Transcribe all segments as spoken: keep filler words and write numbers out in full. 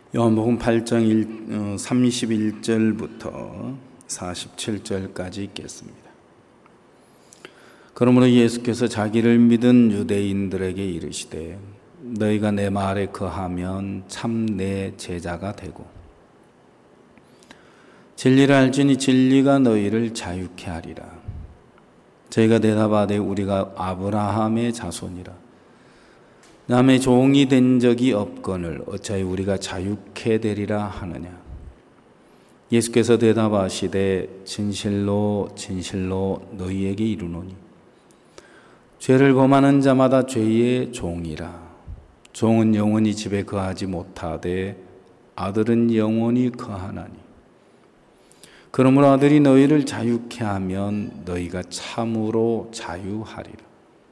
요한복음 팔 장 삼십일 절부터 사십칠 절까지 읽겠습니다. 그러므로 예수께서 자기를 믿은 유대인들에게 이르시되 너희가 내 말에 거하면 참 내 제자가 되고 진리를 알지니 진리가 너희를 자유케 하리라. 저희가 대답하되 우리가 아브라함의 자손이라. 남의 종이 된 적이 없거늘 어찌하여 우리가 자유케 되리라 하느냐. 예수께서 대답하시되 진실로 진실로 너희에게 이르노니 죄를 범하는 자마다 죄의 종이라. 종은 영원히 집에 거하지 못하되 아들은 영원히 거하나니. 그러므로 아들이 너희를 자유케 하면 너희가 참으로 자유하리라.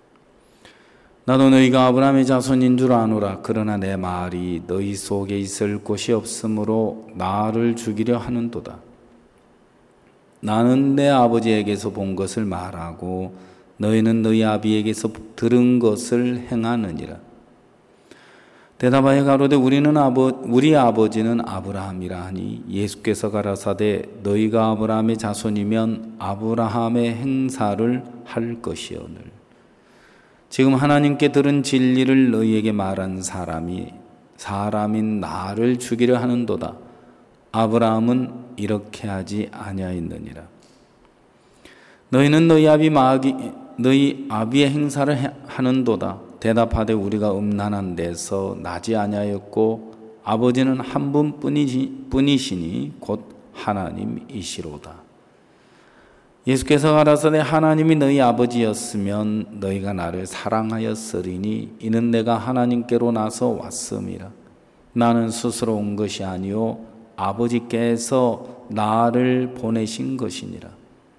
나도 너희가 아브라함의 자손인 줄 아노라. 그러나 내 말이 너희 속에 있을 곳이 없으므로 나를 죽이려 하는도다. 나는 내 아버지에게서 본 것을 말하고 너희는 너희 아비에게서 들은 것을 행하느니라. 대답하여 가로되 우리는 아버 우리 아버지는 아브라함이라 하니 예수께서 가라사대 너희가 아브라함의 자손이면 아브라함의 행사를 할 것이오늘. 지금 하나님께 들은 진리를 너희에게 말한 사람이 사람인 나를 죽이려 하는도다. 아브라함은 이렇게 하지 아니하였느니라. 너희는 너희 아비 마귀 너희 아비의 행사를 하는도다. 대답하되 우리가 음란한 데서 나지 아니하였고 아버지는 한 분뿐이시니 곧 하나님이시로다. 예수께서 가라사대 하나님이 너희 아버지였으면 너희가 나를 사랑하였으리니 이는 내가 하나님께로 나서 왔음이라. 나는 스스로 온 것이 아니요 아버지께서 나를 보내신 것이니라.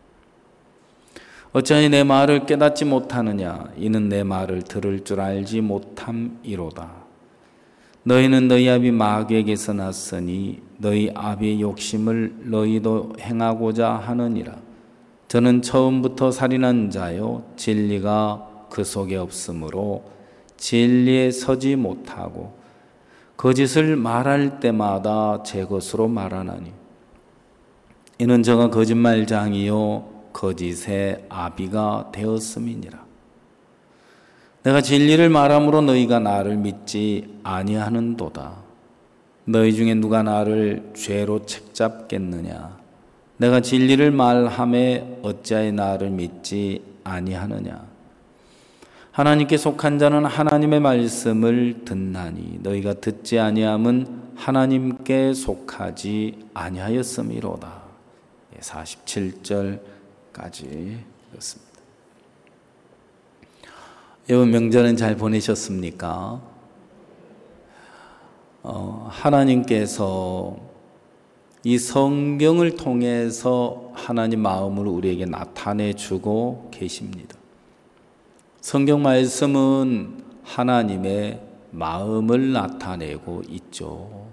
어찌하여 내 말을 깨닫지 못하느냐. 이는 내 말을 들을 줄 알지 못함이로다. 너희는 너희 아비 마귀에게서 났으니 너희 아비의 욕심을 너희도 행하고자 하느니라. 저는 처음부터 살인한 자요 진리가 그 속에 없으므로 진리에 서지 못하고 거짓을 말할 때마다 제 것으로 말하나니 이는 저가 거짓말장이요 거짓의 아비가 되었음이니라. 내가 진리를 말함으로 너희가 나를 믿지 아니하는도다. 너희 중에 누가 나를 죄로 책잡겠느냐. 내가 진리를 말함에 어찌하여 나를 믿지 아니하느냐. 하나님께 속한 자는 하나님의 말씀을 듣나니 너희가 듣지 아니함은 하나님께 속하지 아니하였음이로다. 사십칠 절까지 읽었습니다. 이번 명절은 잘 보내셨습니까? 어, 하나님께서 이 성경을 통해서 하나님 마음을 우리에게 나타내 주고 계십니다. 성경 말씀은 하나님의 마음을 나타내고 있죠.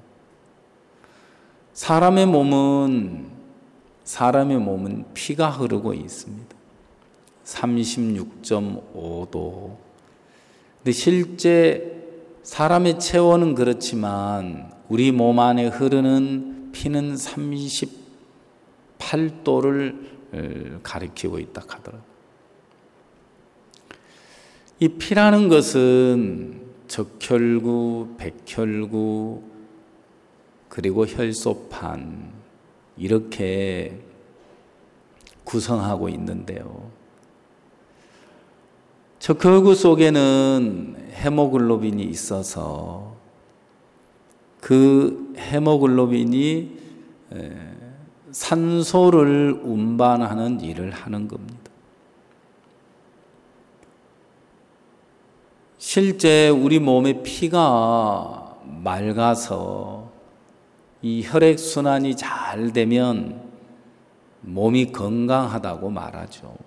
사람의 몸은 사람의 몸은 피가 흐르고 있습니다. 삼십육 점 오 도. 근데 실제 사람의 체온은 그렇지만 우리 몸 안에 흐르는 피는 삼십팔 도를 가리키고 있다 하더라고요. 이 피라는 것은 적혈구, 백혈구, 그리고 혈소판 이렇게 구성하고 있는데요. 적혈구 속에는 헤모글로빈이 있어서 그 헤모글로빈이 산소를 운반하는 일을 하는 겁니다. 실제 우리 몸의 피가 맑아서 이 혈액순환이 잘 되면 몸이 건강하다고 말하죠.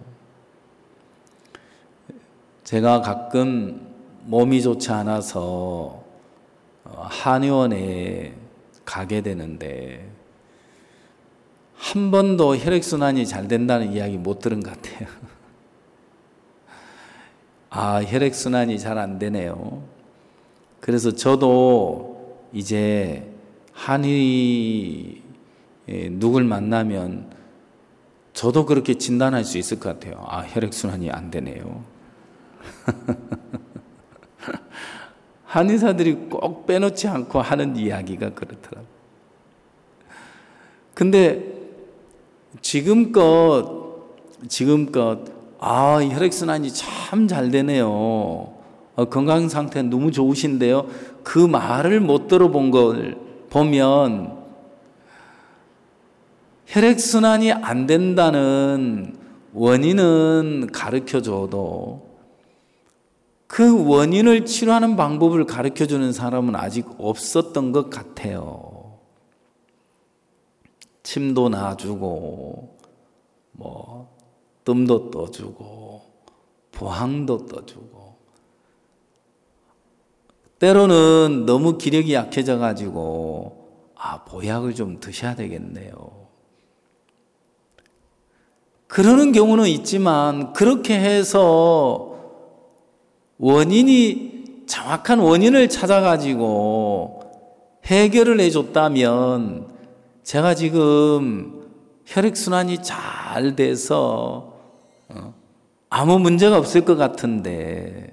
제가 가끔 몸이 좋지 않아서 한의원에 가게 되는데 한 번도 혈액순환이 잘 된다는 이야기 못 들은 것 같아요. 아, 혈액순환이 잘 안 되네요. 그래서 저도 이제 한이 누굴 만나면 저도 그렇게 진단할 수 있을 것 같아요. 아, 혈액순환이 안 되네요. 한의사들이 꼭 빼놓지 않고 하는 이야기가 그렇더라고요. 근데 지금껏, 지금껏, 아, 혈액순환이 참 잘 되네요. 어, 건강 상태 너무 좋으신데요. 그 말을 못 들어본 걸 보면 혈액순환이 안 된다는 원인은 가르쳐줘도 그 원인을 치료하는 방법을 가르쳐주는 사람은 아직 없었던 것 같아요. 침도 놔주고 뭐 뜸도 떠주고 보항도 떠주고 때로는 너무 기력이 약해져 가지고 아, 보약을 좀 드셔야 되겠네요. 그러는 경우는 있지만 그렇게 해서 원인이 정확한 원인을 찾아가지고 해결을 해줬다면 제가 지금 혈액순환이 잘 돼서 아무 문제가 없을 것 같은데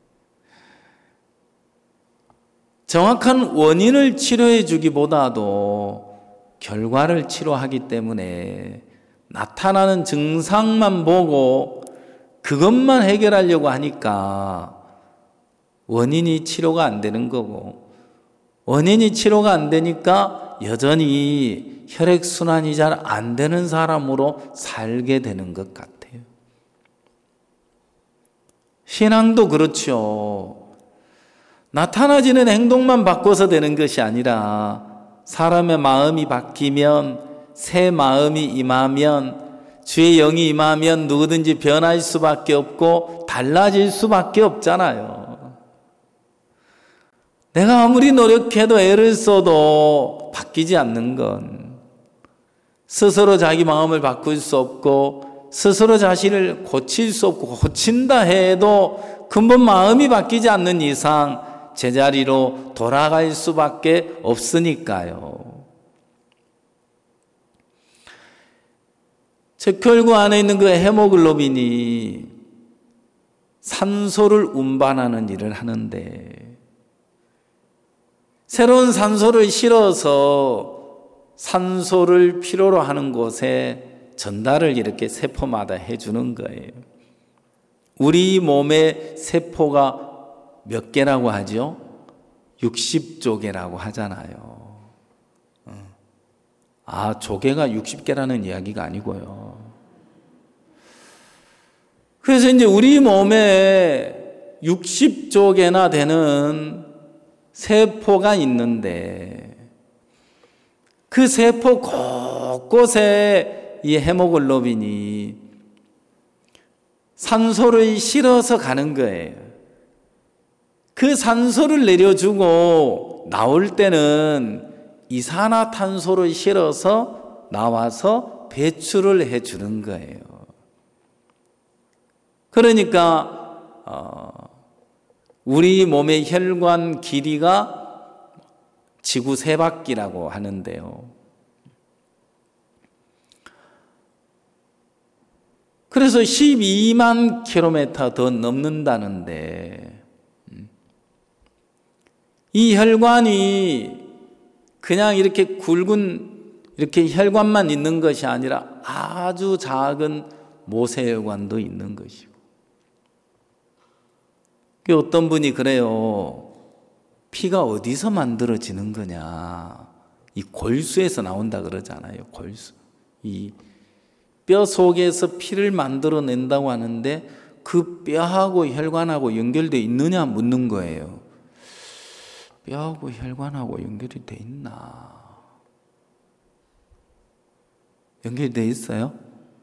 정확한 원인을 치료해 주기보다도 결과를 치료하기 때문에 나타나는 증상만 보고 그것만 해결하려고 하니까 원인이 치료가 안 되는 거고 원인이 치료가 안 되니까 여전히 혈액순환이 잘 안 되는 사람으로 살게 되는 것 같아요. 신앙도 그렇죠. 나타나지는 행동만 바꿔서 되는 것이 아니라 사람의 마음이 바뀌면 새 마음이 임하면 주의 영이 임하면 누구든지 변할 수밖에 없고 달라질 수밖에 없잖아요. 내가 아무리 노력해도 애를 써도 바뀌지 않는 건 스스로 자기 마음을 바꿀 수 없고 스스로 자신을 고칠 수 없고 고친다 해도 근본 마음이 바뀌지 않는 이상 제자리로 돌아갈 수밖에 없으니까요. 척혈구 안에 있는 그 헤모글로빈이 산소를 운반하는 일을 하는데 새로운 산소를 실어서 산소를 필요로 하는 곳에 전달을 이렇게 세포마다 해주는 거예요. 우리 몸의 세포가 몇 개라고 하죠? 육십 조개라고 하잖아요. 아, 조개가 육십 개라는 이야기가 아니고요. 그래서 이제 우리 몸에 육십 조개나 되는 세포가 있는데 그 세포 곳곳에 이 헤모글로빈이 산소를 실어서 가는 거예요. 그 산소를 내려주고 나올 때는 이산화탄소를 실어서 나와서 배출을 해주는 거예요. 그러니까 어, 우리 몸의 혈관 길이가 지구 세 바퀴라고 하는데요. 그래서 십이만 킬로미터 더 넘는다는데 이 혈관이 그냥 이렇게 굵은 이렇게 혈관만 있는 것이 아니라 아주 작은 모세혈관도 있는 것이고 어떤 분이 그래요. 피가 어디서 만들어지는 거냐. 이 골수에서 나온다 그러잖아요. 골수. 이 뼈 속에서 피를 만들어낸다고 하는데 그 뼈하고 혈관하고 연결되어 있느냐 묻는 거예요. 뼈하고 혈관하고 연결이 돼 있나? 연결이 돼 있어요?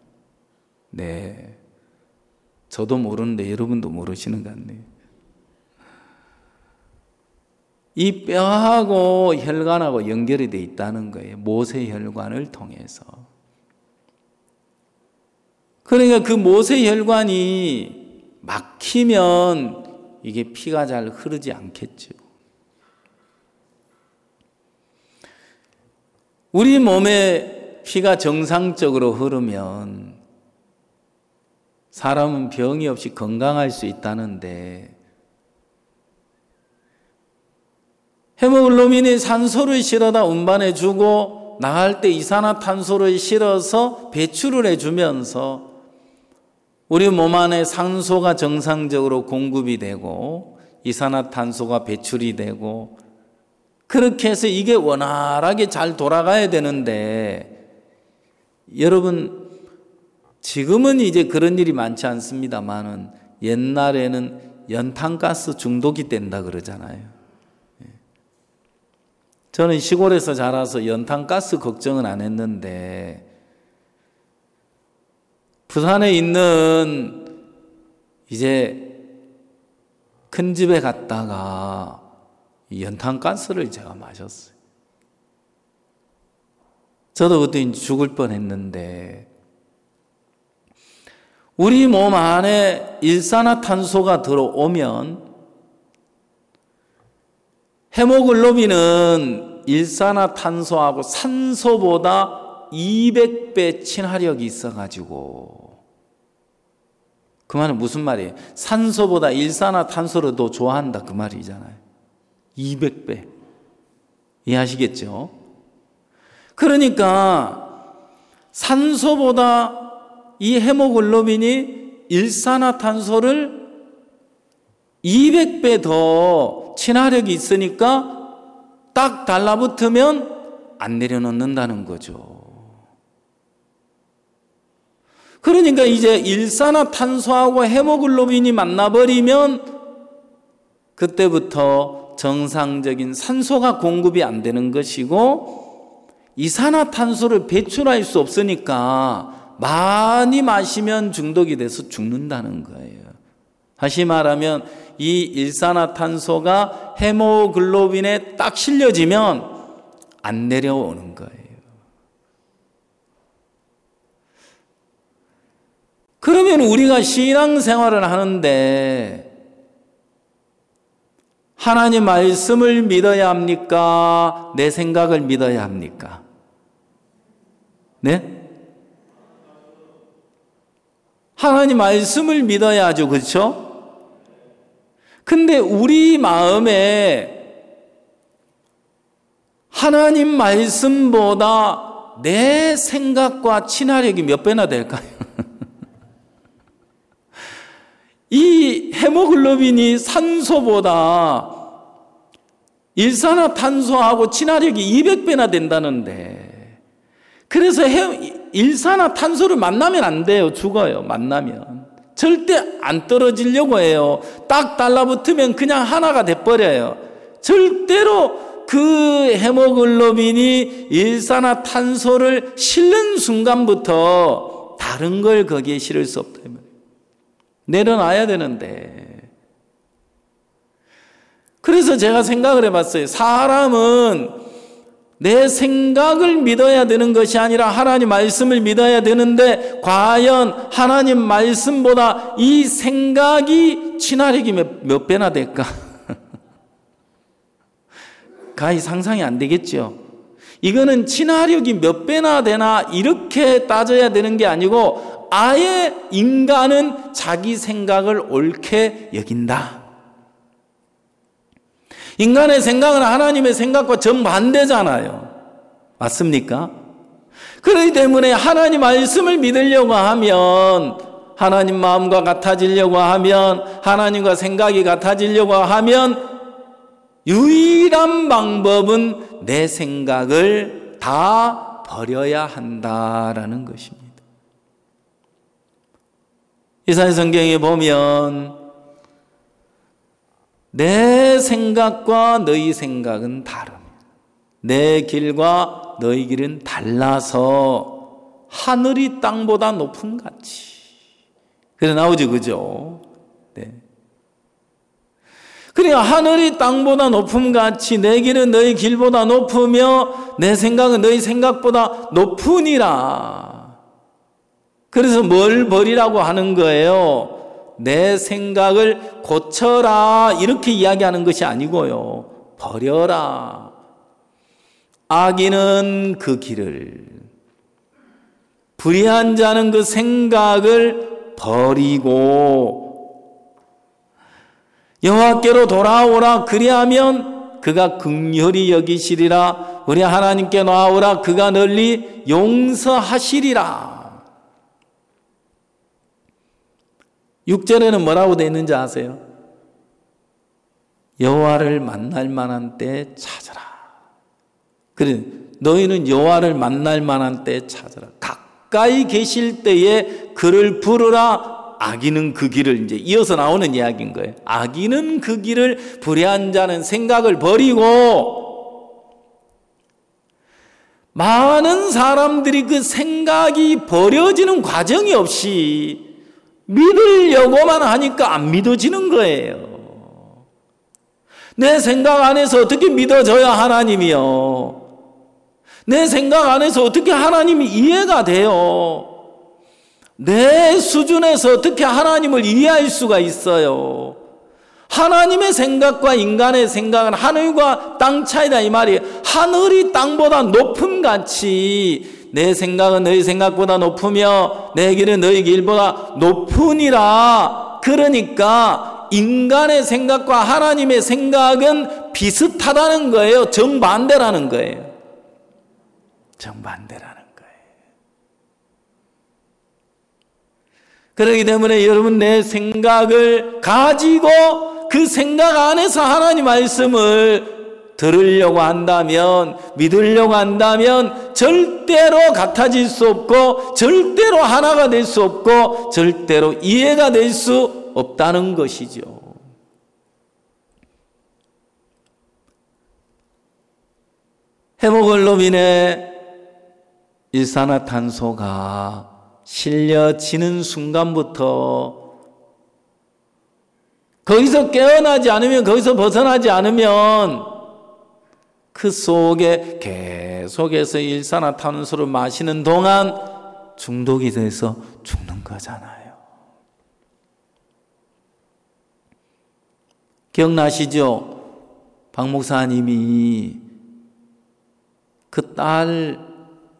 네. 저도 모르는데 여러분도 모르시는 것 같네요. 이 뼈하고 혈관하고 연결이 돼 있다는 거예요. 모세혈관을 통해서. 그러니까 그 모세혈관이 막히면 이게 피가 잘 흐르지 않겠죠. 우리 몸에 피가 정상적으로 흐르면 사람은 병이 없이 건강할 수 있다는데, 헤모글로빈이 산소를 실어다 운반해주고 나갈 때 이산화탄소를 실어서 배출을 해주면서 우리 몸 안에 산소가 정상적으로 공급이 되고 이산화탄소가 배출이 되고, 그렇게 해서 이게 원활하게 잘 돌아가야 되는데, 여러분 지금은 이제 그런 일이 많지 않습니다만은 옛날에는 연탄가스 중독이 된다 그러잖아요. 저는 시골에서 자라서 연탄가스 걱정은 안 했는데, 부산에 있는 이제 큰 집에 갔다가 연탄가스를 제가 마셨어요. 저도 그때 죽을 뻔했는데, 우리 몸 안에 일산화탄소가 들어오면 헤모글로빈은 일산화탄소하고 산소보다 이백 배 친화력이 있어가지고, 그 말은 무슨 말이에요? 산소보다 일산화탄소를 더 좋아한다 그 말이잖아요. 이백 배. 이해하시겠죠? 그러니까 산소보다 이 헤모글로빈이 일산화탄소를 이백 배 더 친화력이 있으니까 딱 달라붙으면 안 내려놓는다는 거죠. 그러니까 이제 일산화탄소하고 헤모글로빈이 만나버리면 그때부터 정상적인 산소가 공급이 안 되는 것이고, 이산화탄소를 배출할 수 없으니까 많이 마시면 중독이 돼서 죽는다는 거예요. 다시 말하면 이 일산화탄소가 헤모글로빈에 딱 실려지면 안 내려오는 거예요. 그러면 우리가 신앙생활을 하는데 하나님 말씀을 믿어야 합니까? 내 생각을 믿어야 합니까? 네? 하나님 말씀을 믿어야죠. 그렇죠? 근데 우리 마음에 하나님 말씀보다 내 생각과 친화력이 몇 배나 될까요? 이 헤모글로빈이 산소보다 일산화탄소하고 친화력이 이백 배나 된다는데, 그래서 해, 일산화탄소를 만나면 안 돼요. 죽어요. 만나면 절대 안 떨어지려고 해요. 딱 달라붙으면 그냥 하나가 돼버려요. 절대로 그 헤모글로빈이 일산화탄소를 실는 순간부터 다른 걸 거기에 실을 수 없다. 내려놔야 되는데. 그래서 제가 생각을 해봤어요. 사람은 내 생각을 믿어야 되는 것이 아니라 하나님 말씀을 믿어야 되는데, 과연 하나님 말씀보다 이 생각이 친화력이 몇, 몇 배나 될까? 가히 상상이 안 되겠죠. 이거는 친화력이 몇 배나 되나 이렇게 따져야 되는 게 아니고, 아예 인간은 자기 생각을 옳게 여긴다. 인간의 생각은 하나님의 생각과 정반대잖아요. 맞습니까? 그렇기 때문에 하나님 말씀을 믿으려고 하면, 하나님 마음과 같아지려고 하면, 하나님과 생각이 같아지려고 하면 유일한 방법은 내 생각을 다 버려야 한다라는 것입니다. 이사야 성경에 보면 내 생각과 너희 생각은 다르며 내 길과 너희 길은 달라서 하늘이 땅보다 높은 같이. 그래 나오죠, 그죠? 네. 그러니까 하늘이 땅보다 높음 같이 내 길은 너희 길보다 높으며 내 생각은 너희 생각보다 높으니라. 그래서 뭘 버리라고 하는 거예요? 내 생각을 고쳐라 이렇게 이야기하는 것이 아니고요. 버려라. 악인은 그 길을, 불의한 자는 그 생각을 버리고 여호와께로 돌아오라. 그리하면 그가 긍휼히 여기시리라. 우리 하나님께 나오라. 그가 널리 용서하시리라. 육 절에는 뭐라고 되어 있는지 아세요? 여호와를 만날 만한 때 찾아라. 그래, 너희는 여호와를 만날 만한 때 찾아라. 가까이 계실 때에 그를 부르라. 악인은 그 길을, 이제 이어서 나오는 이야기인 거예요. 악인은 그 길을, 불의한 자는 생각을 버리고, 많은 사람들이 그 생각이 버려지는 과정이 없이 믿으려고만 하니까 안 믿어지는 거예요. 내 생각 안에서 어떻게 믿어져야 하나님이요? 내 생각 안에서 어떻게 하나님이 이해가 돼요? 내 수준에서 어떻게 하나님을 이해할 수가 있어요? 하나님의 생각과 인간의 생각은 하늘과 땅 차이다 이 말이에요. 하늘이 땅보다 높음 같이 내 생각은 너희 생각보다 높으며 내 길은 너희 길보다 높으니라. 그러니까 인간의 생각과 하나님의 생각은 비슷하다는 거예요. 정반대라는 거예요. 정반대라는 거예요. 그렇기 때문에 여러분, 내 생각을 가지고 그 생각 안에서 하나님 말씀을 들으려고 한다면, 믿으려고 한다면 절대로 같아질 수 없고 절대로 하나가 될 수 없고 절대로 이해가 될 수 없다는 것이죠. 헤모글로빈의 일산화탄소가 실려지는 순간부터 거기서 깨어나지 않으면, 거기서 벗어나지 않으면 그 속에 계속해서 일산화탄소를 마시는 동안 중독이 돼서 죽는 거잖아요. 기억나시죠? 박 목사님이 그 딸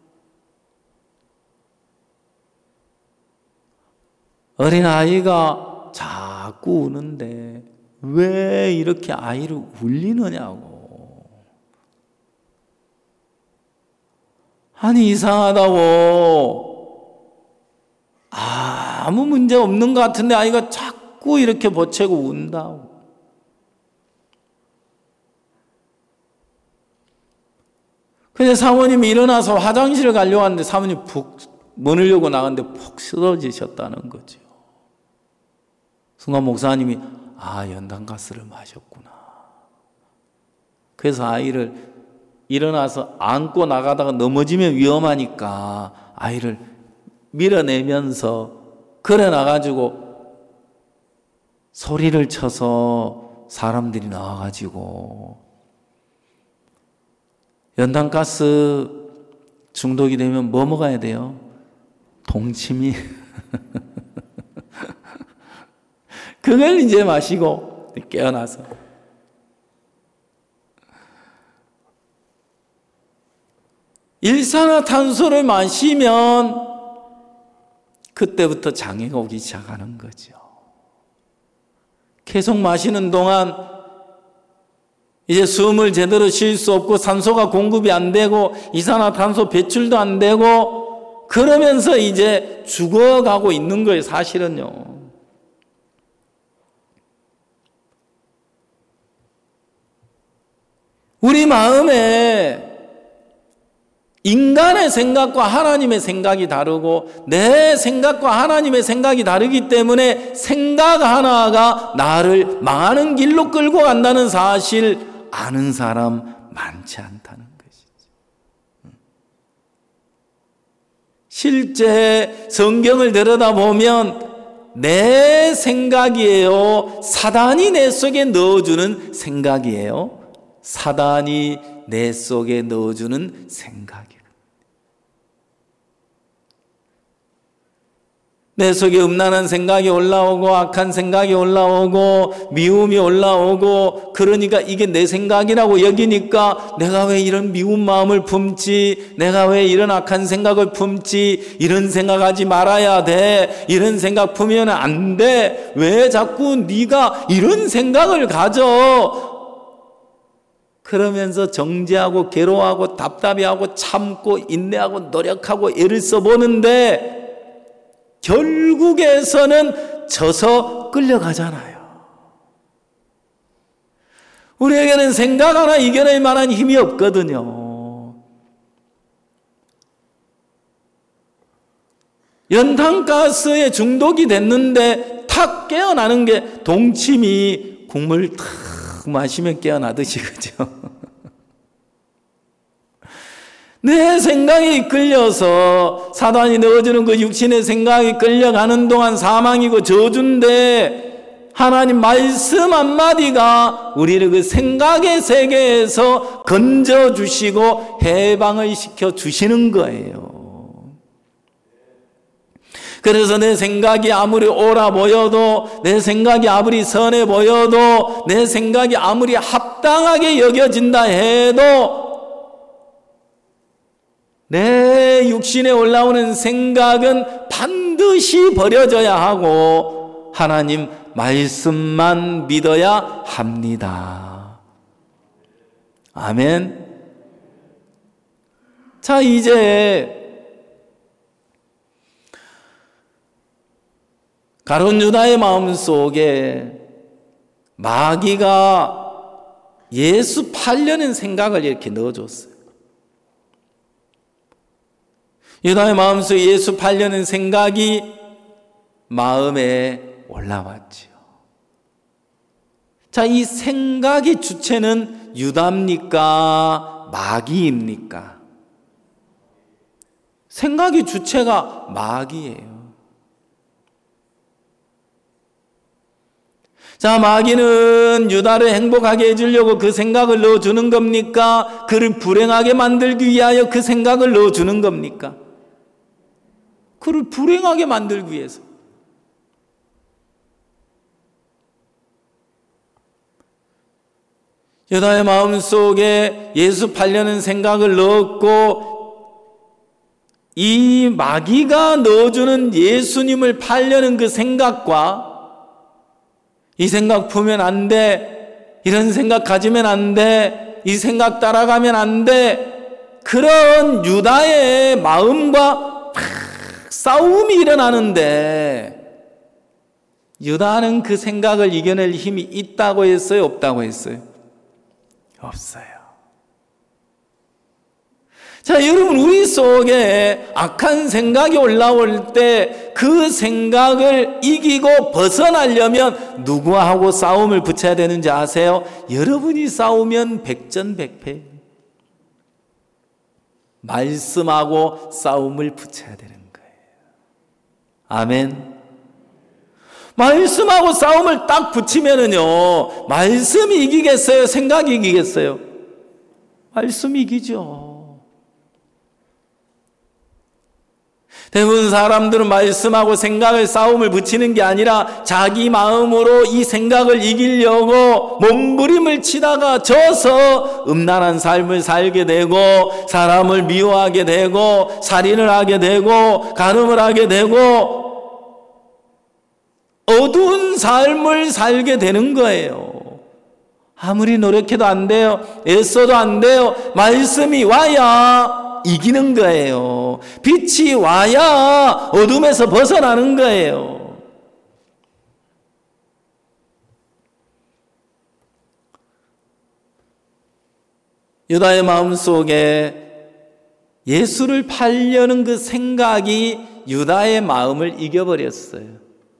어린아이가 자꾸 우는데 왜 이렇게 아이를 울리느냐고. 아니, 이상하다고. 아무 문제 없는 것 같은데 아이가 자꾸 이렇게 보채고 운다고. 근데 사모님이 일어나서 화장실을 가려고 하는데 사모님이 푹 문을 열고 나갔는데 푹 쓰러지셨다는 거죠. 순간 목사님이 아, 연탄가스를 마셨구나. 그래서 아이를 일어나서 안고 나가다가 넘어지면 위험하니까 아이를 밀어내면서 걸어 나가지고 소리를 쳐서 사람들이 나와가지고, 연탄가스 중독이 되면 뭐 먹어야 돼요? 동치미. 그걸 이제 마시고 깨어나서. 일산화탄소를 마시면 그때부터 장애가 오기 시작하는 거죠. 계속 마시는 동안 이제 숨을 제대로 쉴 수 없고 산소가 공급이 안 되고 이산화탄소 배출도 안 되고 그러면서 이제 죽어가고 있는 거예요, 사실은요. 우리 마음에 인간의 생각과 하나님의 생각이 다르고 내 생각과 하나님의 생각이 다르기 때문에 생각 하나가 나를 망하는 길로 끌고 간다는 사실 아는 사람 많지 않다는 것이죠. 실제 성경을 들여다보면 내 생각이에요? 사단이 내 속에 넣어주는 생각이에요? 사단이 내 속에 넣어주는 생각이에요. 내 속에 음란한 생각이 올라오고 악한 생각이 올라오고 미움이 올라오고, 그러니까 이게 내 생각이라고 여기니까 내가 왜 이런 미운 마음을 품지, 내가 왜 이런 악한 생각을 품지, 이런 생각하지 말아야 돼, 이런 생각 품으면 안 돼, 왜 자꾸 네가 이런 생각을 가져, 그러면서 정죄하고 괴로워하고 답답해하고 참고 인내하고 노력하고 애를 써보는데 결국에서는 져서 끌려가잖아요. 우리에게는 생각 하나 이겨낼 만한 힘이 없거든요. 연탄가스에 중독이 됐는데 탁 깨어나는 게 동치미 국물 탁 마시면 깨어나듯이, 그죠? 내 생각에 이끌려서 사단이 넣어주는 그 육신의 생각이 끌려가는 동안 사망이고 저주인데, 하나님 말씀 한마디가 우리를 그 생각의 세계에서 건져주시고 해방을 시켜주시는 거예요. 그래서 내 생각이 아무리 옳아 보여도, 내 생각이 아무리 선해 보여도, 내 생각이 아무리 합당하게 여겨진다 해도 내 육신에 올라오는 생각은 반드시 버려져야 하고 하나님 말씀만 믿어야 합니다. 아멘. 자, 이제 가룟 유다의 마음속에 마귀가 예수 팔려는 생각을 이렇게 넣어줬어요. 유다의 마음속에 예수 팔려는 생각이 마음에 올라왔지요. 자, 이 생각의 주체는 유다입니까? 마귀입니까? 생각의 주체가 마귀예요. 자, 마귀는 유다를 행복하게 해주려고 그 생각을 넣어주는 겁니까? 그를 불행하게 만들기 위하여 그 생각을 넣어주는 겁니까? 그를 불행하게 만들기 위해서. 유다의 마음속에 예수 팔려는 생각을 넣었고, 이 마귀가 넣어주는 예수님을 팔려는 그 생각과, 이 생각 품으면 안 돼, 이런 생각 가지면 안 돼, 이 생각 따라가면 안 돼, 그런 유다의 마음과 싸움이 일어나는데, 유다는 그 생각을 이겨낼 힘이 있다고 했어요? 없다고 했어요? 없어요. 자, 여러분, 우리 속에 악한 생각이 올라올 때 그 생각을 이기고 벗어나려면 누구하고 싸움을 붙여야 되는지 아세요? 여러분이 싸우면 백전백패. 말씀하고 싸움을 붙여야 되는 거예요. 아멘. 말씀하고 싸움을 딱 붙이면은요, 말씀이 이기겠어요? 생각이 이기겠어요? 말씀이 이기죠. 대부분 사람들은 말씀하고 생각을 싸움을 붙이는 게 아니라 자기 마음으로 이 생각을 이기려고 몸부림을 치다가 져서 음란한 삶을 살게 되고, 사람을 미워하게 되고, 살인을 하게 되고, 간음을 하게 되고, 어두운 삶을 살게 되는 거예요. 아무리 노력해도 안 돼요. 애써도 안 돼요. 말씀이 와야 이기는 거예요. 빛이 와야 어둠에서 벗어나는 거예요. 유다의 마음속에 예수를 팔려는 그 생각이 유다의 마음을 이겨버렸어요.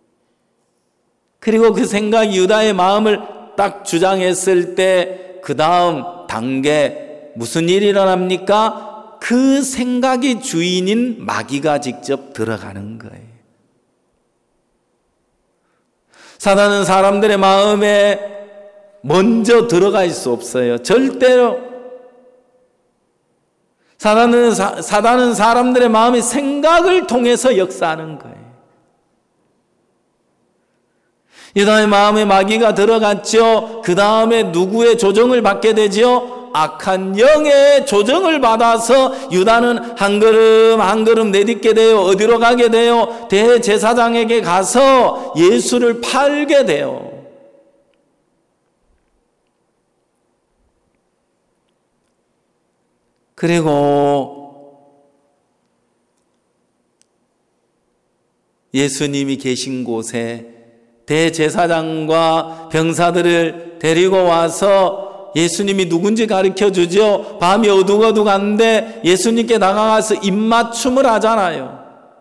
그리고 그 생각이 유다의 마음을 딱 주장했을 때 그 다음 단계 무슨 일이 일어납니까? 그 생각의 주인인 마귀가 직접 들어가는 거예요. 사단은 사람들의 마음에 먼저 들어갈 수 없어요. 절대로. 사단은, 사, 사단은 사람들의 마음의 생각을 통해서 역사하는 거예요. 유다의 마음에 마귀가 들어갔죠. 그 다음에 누구의 조정을 받게 되죠? 악한 영의 조정을 받아서 유다는 한 걸음 한 걸음 내딛게 돼요. 어디로 가게 돼요? 대제사장에게 가서 예수를 팔게 돼요. 그리고 예수님이 계신 곳에 대제사장과 병사들을 데리고 와서 예수님이 누군지 가르쳐 주죠. 밤이 어둑어둑한데 예수님께 다가가서 입맞춤을 하잖아요.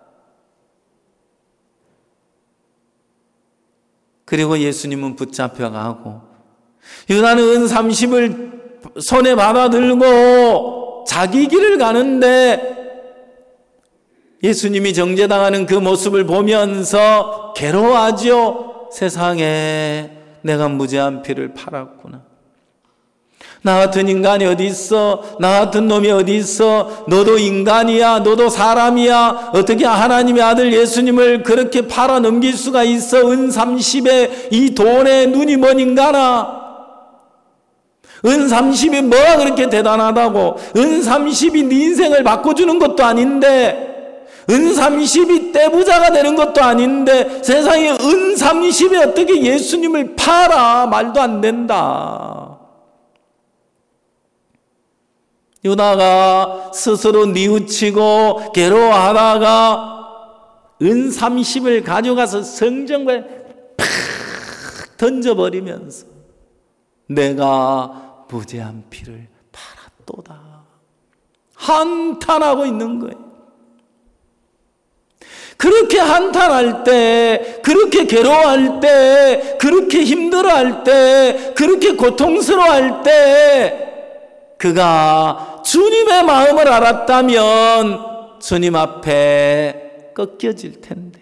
그리고 예수님은 붙잡혀가고 유다는 은 삼십을 손에 받아들고 자기 길을 가는데 예수님이 정죄당하는 그 모습을 보면서 괴로워하죠. 세상에 내가 무죄한 피를 팔았구나. 나 같은 인간이 어디 있어? 나 같은 놈이 어디 있어? 너도 인간이야. 너도 사람이야. 어떻게 하나님의 아들 예수님을 그렇게 팔아 넘길 수가 있어? 은 삼십에 이 돈에 눈이 먼 인간아. 은 삼십이 뭐가 그렇게 대단하다고? 은 삼십이 네 인생을 바꿔주는 것도 아닌데, 은 삼십이 떼부자가 되는 것도 아닌데, 세상에 은 삼십이 어떻게 예수님을 팔아? 말도 안 된다. 유다가 스스로 뉘우치고 괴로워하다가 은 삼십을 가져가서 성전에 팍 던져버리면서 내가 무죄한 피를 팔았도다 한탄하고 있는 거예요. 그렇게 한탄할 때, 그렇게 괴로워할 때, 그렇게 힘들어할 때, 그렇게 고통스러워할 때 그가 주님의 마음을 알았다면 주님 앞에 꺾여질 텐데,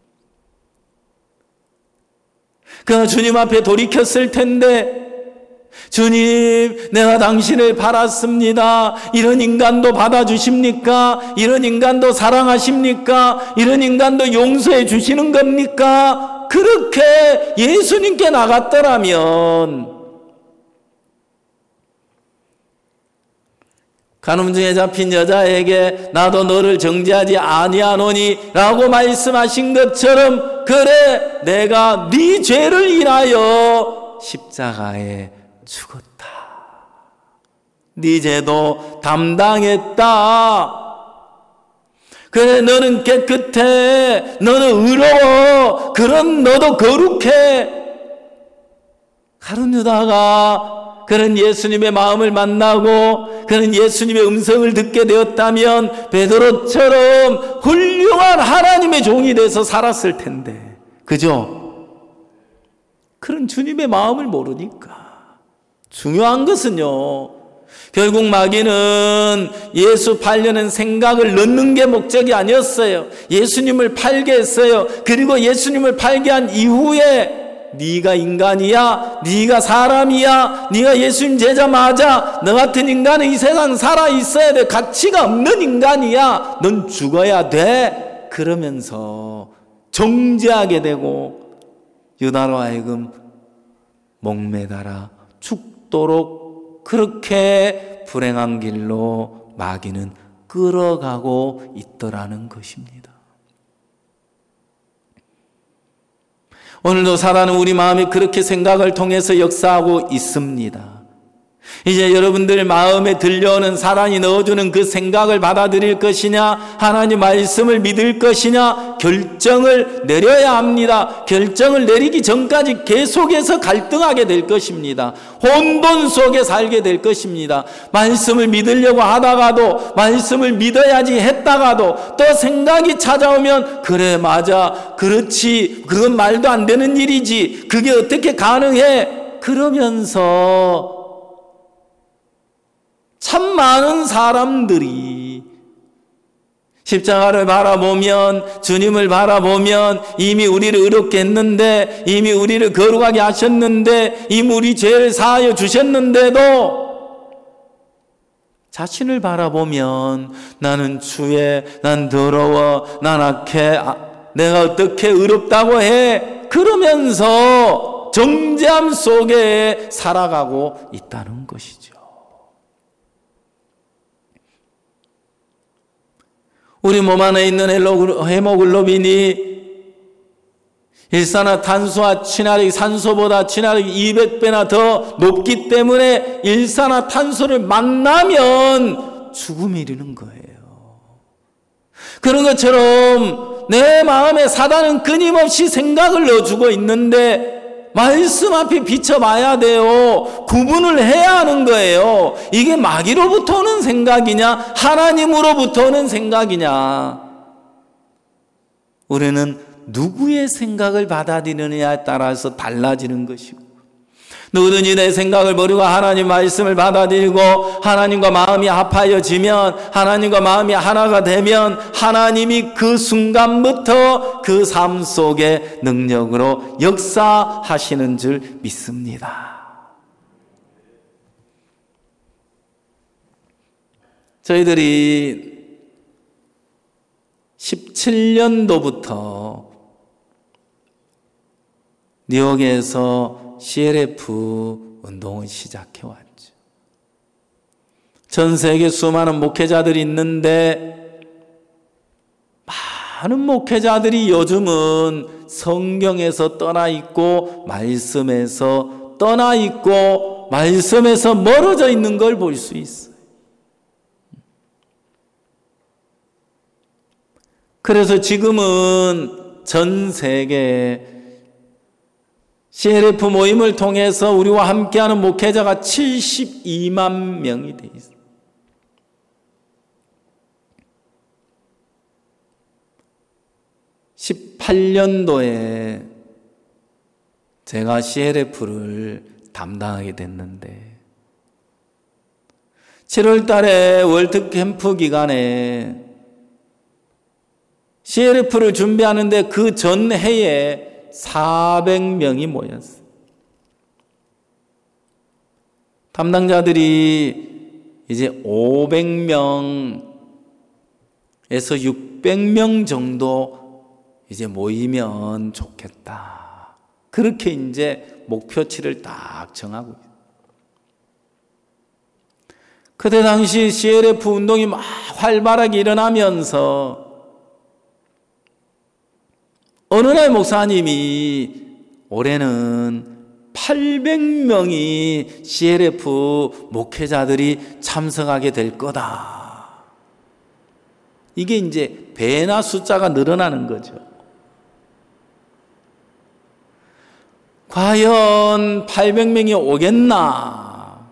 그가 주님 앞에 돌이켰을 텐데, 주님, 내가 당신을 팔았습니다. 이런 인간도 받아주십니까? 이런 인간도 사랑하십니까? 이런 인간도 용서해 주시는 겁니까? 그렇게 예수님께 나갔더라면 간음중에 잡힌 여자에게 나도 너를 정죄하지 아니하노니 라고 말씀하신 것처럼, 그래 내가 네 죄를 인하여 십자가에 죽었다. 네 죄도 담당했다. 그래 너는 깨끗해. 너는 의로워. 그런 너도 거룩해. 가룟 유다가 그런 예수님의 마음을 만나고 그런 예수님의 음성을 듣게 되었다면 베드로처럼 훌륭한 하나님의 종이 돼서 살았을 텐데, 그죠? 그런 주님의 마음을 모르니까. 중요한 것은요, 결국 마귀는 예수 팔려는 생각을 넣는 게 목적이 아니었어요. 예수님을 팔게 했어요. 그리고 예수님을 팔게 한 이후에 네가 인간이야, 네가 사람이야, 네가 예수님 제자 맞아, 너 같은 인간은 이 세상 살아 있어야 돼, 가치가 없는 인간이야, 넌 죽어야 돼, 그러면서 정죄하게 되고 유다로 하여금 목매달아 죽도록 그렇게 불행한 길로 마귀는 끌어가고 있더라는 것입니다. 오늘도 사단은 우리 마음에 그렇게 생각을 통해서 역사하고 있습니다. 이제 여러분들 마음에 들려오는 사단이 넣어주는 그 생각을 받아들일 것이냐, 하나님 말씀을 믿을 것이냐, 결정을 내려야 합니다. 결정을 내리기 전까지 계속해서 갈등하게 될 것입니다. 혼돈 속에 살게 될 것입니다. 말씀을 믿으려고 하다가도, 말씀을 믿어야지 했다가도 또 생각이 찾아오면 그래 맞아, 그렇지, 그건 말도 안 되는 일이지, 그게 어떻게 가능해, 그러면서 참 많은 사람들이 십자가를 바라보면, 주님을 바라보면 이미 우리를 의롭게 했는데, 이미 우리를 거룩하게 하셨는데, 이미 우리 죄를 사하여 주셨는데도 자신을 바라보면 나는 추해, 난 더러워, 난 악해, 내가 어떻게 의롭다고 해, 그러면서 정죄함 속에 살아가고 있다는 것이죠. 우리 몸 안에 있는 헤모글로빈이 일산화탄소와 친화력이 산소보다 친화력이 이백 배나 더 높기 때문에 일산화탄소를 만나면 죽음이 이르는 거예요. 그런 것처럼 내 마음에 사단은 끊임없이 생각을 넣어주고 있는데 말씀 앞에 비춰봐야 돼요. 구분을 해야 하는 거예요. 이게 마귀로부터 오는 생각이냐 하나님으로부터 오는 생각이냐. 우리는 누구의 생각을 받아들이느냐에 따라서 달라지는 것이고, 누구든지 내 생각을 버리고 하나님 말씀을 받아들이고 하나님과 마음이 합하여지면, 하나님과 마음이 하나가 되면 하나님이 그 순간부터 그 삶 속에 능력으로 역사하시는 줄 믿습니다. 저희들이 십칠 년도부터 뉴욕에서 씨엘에프 운동을 시작해왔죠. 전 세계 수많은 목회자들이 있는데 많은 목회자들이 요즘은 성경에서 떠나 있고 말씀에서 떠나 있고 말씀에서 멀어져 있는 걸 볼 수 있어요. 그래서 지금은 전 세계 씨엘에프 모임을 통해서 우리와 함께하는 목회자가 칠십이만 명이 돼 있어요. 십팔 년도에 제가 씨엘에프를 담당하게 됐는데 칠월 달에 월드 캠프 기간에 씨엘에프를 준비하는데 그 전해에 사백 명이 모였어요. 담당자들이 이제 오백 명에서 육백 명 정도 이제 모이면 좋겠다. 그렇게 이제 목표치를 딱 정하고 있어요. 그때 당시 씨엘에프 운동이 막 활발하게 일어나면서 어느 날 목사님이 올해는 팔백 명이 씨엘에프 목회자들이 참석하게 될 거다. 이게 이제 배나 숫자가 늘어나는 거죠. 과연 팔백 명이 오겠나?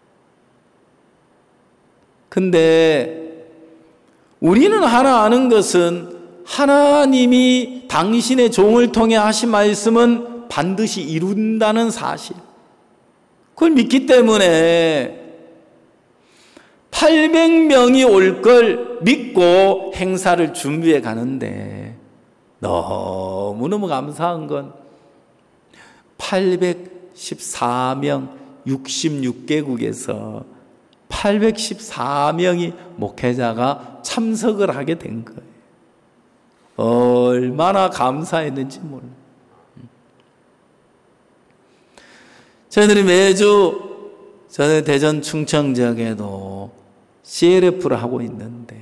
근데 우리는 하나 아는 것은 하나님이 당신의 종을 통해 하신 말씀은 반드시 이룬다는 사실, 그걸 믿기 때문에 팔백 명이 올 걸 믿고 행사를 준비해 가는데 너무너무 감사한 건 팔백십사 명 육십육 개국에서 팔백십사 명이 목회자가 참석을 하게 된 거예요. 얼마나 감사했는지 몰라요. 저희들이 매주 저희 대전 충청 지역에도 씨엘에프를 하고 있는데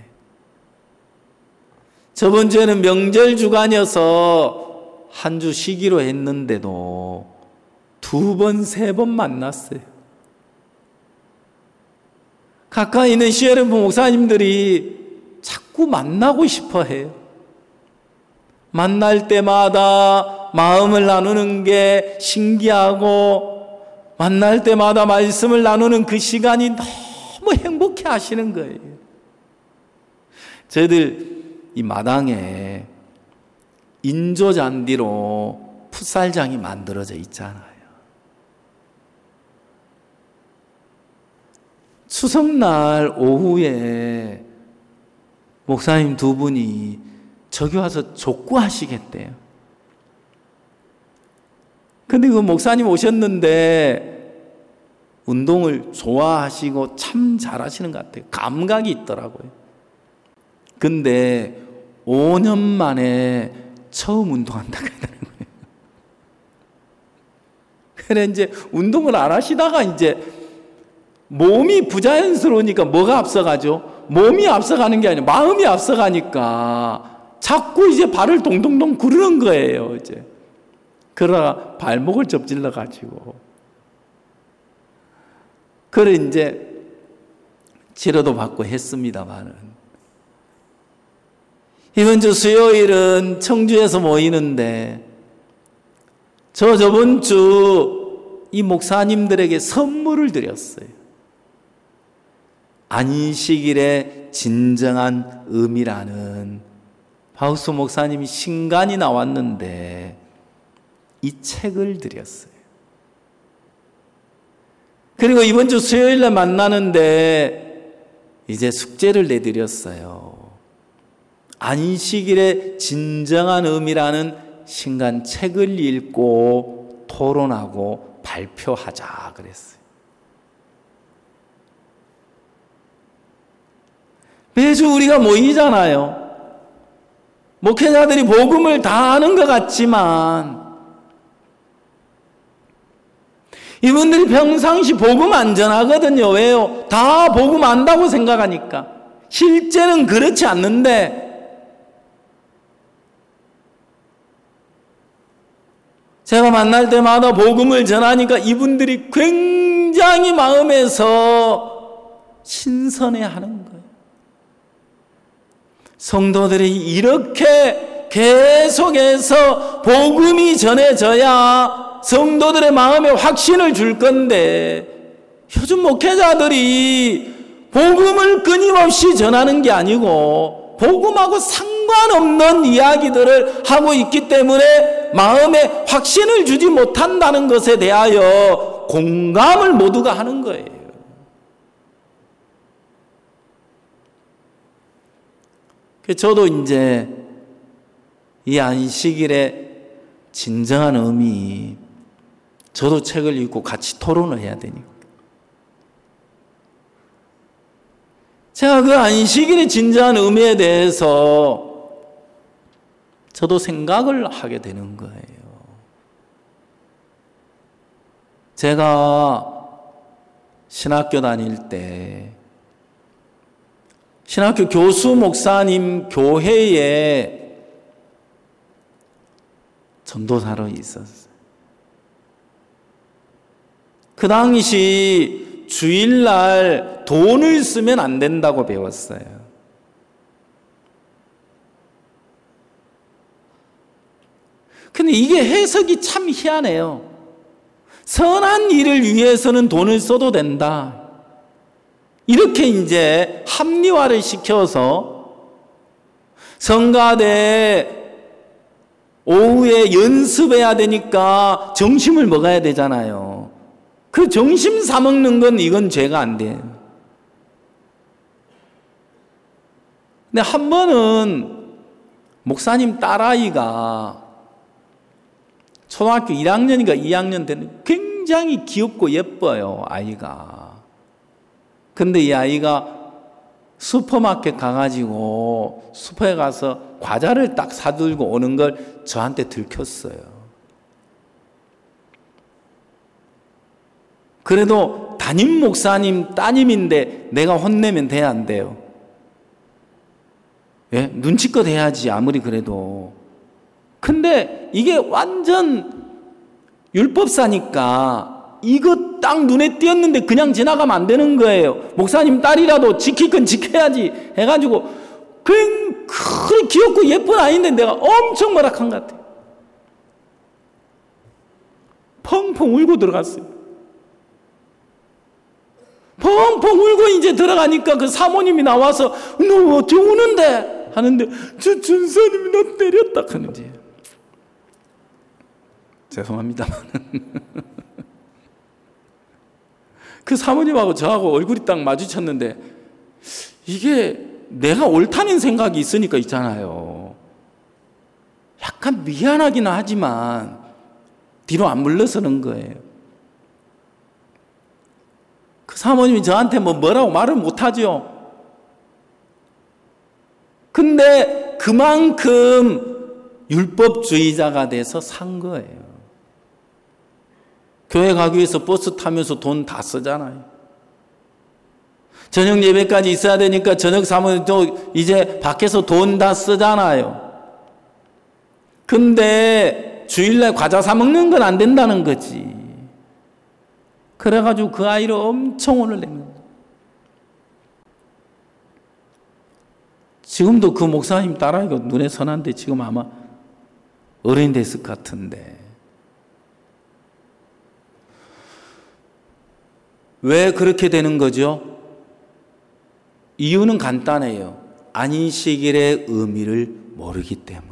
저번 주에는 명절 주간이어서 한 주 쉬기로 했는데도 두 번, 세 번 만났어요. 가까이 있는 씨엘에프 목사님들이 자꾸 만나고 싶어 해요. 만날 때마다 마음을 나누는 게 신기하고 만날 때마다 말씀을 나누는 그 시간이 너무 행복해 하시는 거예요. 저희들 이 마당에 인조잔디로 풋살장이 만들어져 있잖아요. 추석날 오후에 목사님 두 분이 저기 와서 족구하시겠대요. 근데 그 목사님 오셨는데 운동을 좋아하시고 참 잘하시는 것 같아요. 감각이 있더라고요. 근데 오 년 만에 처음 운동한다고 하더라고요. 그래 이제 운동을 안 하시다가 이제 몸이 부자연스러우니까 뭐가 앞서가죠? 몸이 앞서가는 게 아니라 마음이 앞서가니까 자꾸 이제 발을 동동동 구르는 거예요. 이제 그러다 발목을 접질러 가지고 그래 이제 치료도 받고 했습니다만은 이번 주 수요일은 청주에서 모이는데 저 저번 주 이 목사님들에게 선물을 드렸어요. 안식일의 진정한 의미라는 바우스 목사님이 신간이 나왔는데 이 책을 드렸어요. 그리고 이번 주 수요일에 만나는데 이제 숙제를 내드렸어요. 안식일의 진정한 의미라는 신간 책을 읽고 토론하고 발표하자 그랬어요. 매주 우리가 모이잖아요. 목회자들이 복음을 다 아는 것 같지만 이분들이 평상시 복음 안 전하거든요. 왜요? 다 복음 안다고 생각하니까. 실제는 그렇지 않는데 제가 만날 때마다 복음을 전하니까 이분들이 굉장히 마음에서 신선해하는 거예요. 성도들이 이렇게 계속해서 복음이 전해져야 성도들의 마음에 확신을 줄 건데 요즘 목회자들이 복음을 끊임없이 전하는 게 아니고 복음하고 상관없는 이야기들을 하고 있기 때문에 마음에 확신을 주지 못한다는 것에 대하여 공감을 모두가 하는 거예요. 저도 이제 이 안식일의 진정한 의미, 저도 책을 읽고 같이 토론을 해야 되니까. 제가 그 안식일의 진정한 의미에 대해서 저도 생각을 하게 되는 거예요. 제가 신학교 다닐 때 신학교 교수 목사님 교회에 전도사로 있었어요. 그 당시 주일날 돈을 쓰면 안 된다고 배웠어요. 근데 이게 해석이 참 희한해요. 선한 일을 위해서는 돈을 써도 된다. 이렇게 이제 합리화를 시켜서 성가대 오후에 연습해야 되니까 점심을 먹어야 되잖아요. 그 점심 사 먹는 건 이건 죄가 안 돼요. 근데 한 번은 목사님 딸아이가 초등학교 일 학년인가 이 학년 되는 굉장히 귀엽고 예뻐요, 아이가. 근데 이 아이가 슈퍼마켓 가가지고 슈퍼에 가서 과자를 딱 사들고 오는 걸 저한테 들켰어요. 그래도 담임 목사님 따님인데 내가 혼내면 돼야 안 돼요? 예? 눈치껏 해야지 아무리 그래도. 근데 이게 완전 율법사니까 이거 딱 눈에 띄었는데 그냥 지나가면 안 되는 거예요. 목사님 딸이라도 지킬 건 지켜야지 해가지고 그냥 그래 귀엽고 예쁜 아이인데 내가 엄청 뭐락한 것 같아요. 펑펑 울고 들어갔어요. 펑펑 울고 이제 들어가니까 그 사모님이 나와서 너 어째 우는데? 하는데 저 전사님이 나 때렸다 하는지. 죄송합니다만 그 사모님하고 저하고 얼굴이 딱 마주쳤는데 이게 내가 옳다는 생각이 있으니까 있잖아요. 약간 미안하긴 하지만 뒤로 안 물러서는 거예요. 그 사모님이 저한테 뭐 뭐라고 말을 못하죠. 근데 그만큼 율법주의자가 돼서 산 거예요. 교회 가기 위해서 버스 타면서 돈 다 쓰잖아요. 저녁 예배까지 있어야 되니까 저녁 사면 또 이제 밖에서 돈 다 쓰잖아요. 근데 주일날 과자 사 먹는 건 안 된다는 거지. 그래가지고 그 아이를 엄청 혼을 내면 지금도 그 목사님 딸아이가 눈에 선한데 지금 아마 어른이 됐을 것 같은데 왜 그렇게 되는 거죠? 이유는 간단해요. 안식일의 의미를 모르기 때문에.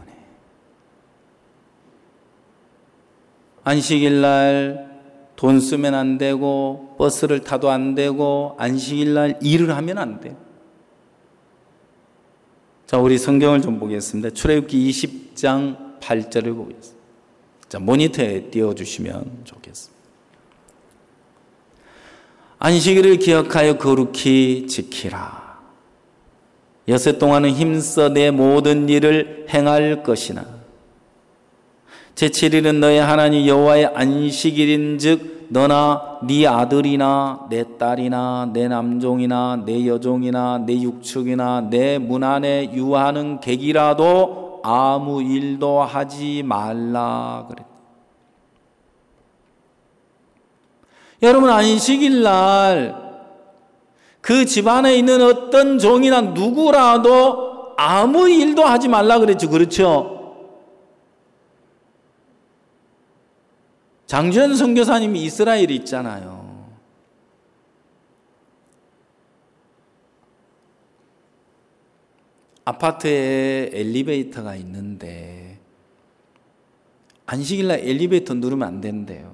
안식일 날 돈 쓰면 안 되고 버스를 타도 안 되고 안식일 날 일을 하면 안 돼요. 자, 우리 성경을 좀 보겠습니다. 출애굽기 이십 장 팔 절을 보겠습니다. 자, 모니터에 띄워주시면 좋겠습니다. 안식일을 기억하여 거룩히 지키라. 여섯 동안은 힘써 내 모든 일을 행할 것이나 제칠 일은 너의 하나님 여호와의 안식일인즉 너나 네 아들이나 내 딸이나 내 남종이나 내 여종이나 내 육축이나 내 문 안에 유하는 객이라도 아무 일도 하지 말라 그랬다. 여러분, 안식일 날 그 집안에 있는 어떤 종이나 누구라도 아무 일도 하지 말라 그랬죠. 그렇죠? 장주현 선교사님이 이스라엘에 있잖아요. 아파트에 엘리베이터가 있는데 안식일날 엘리베이터 누르면 안 된대요.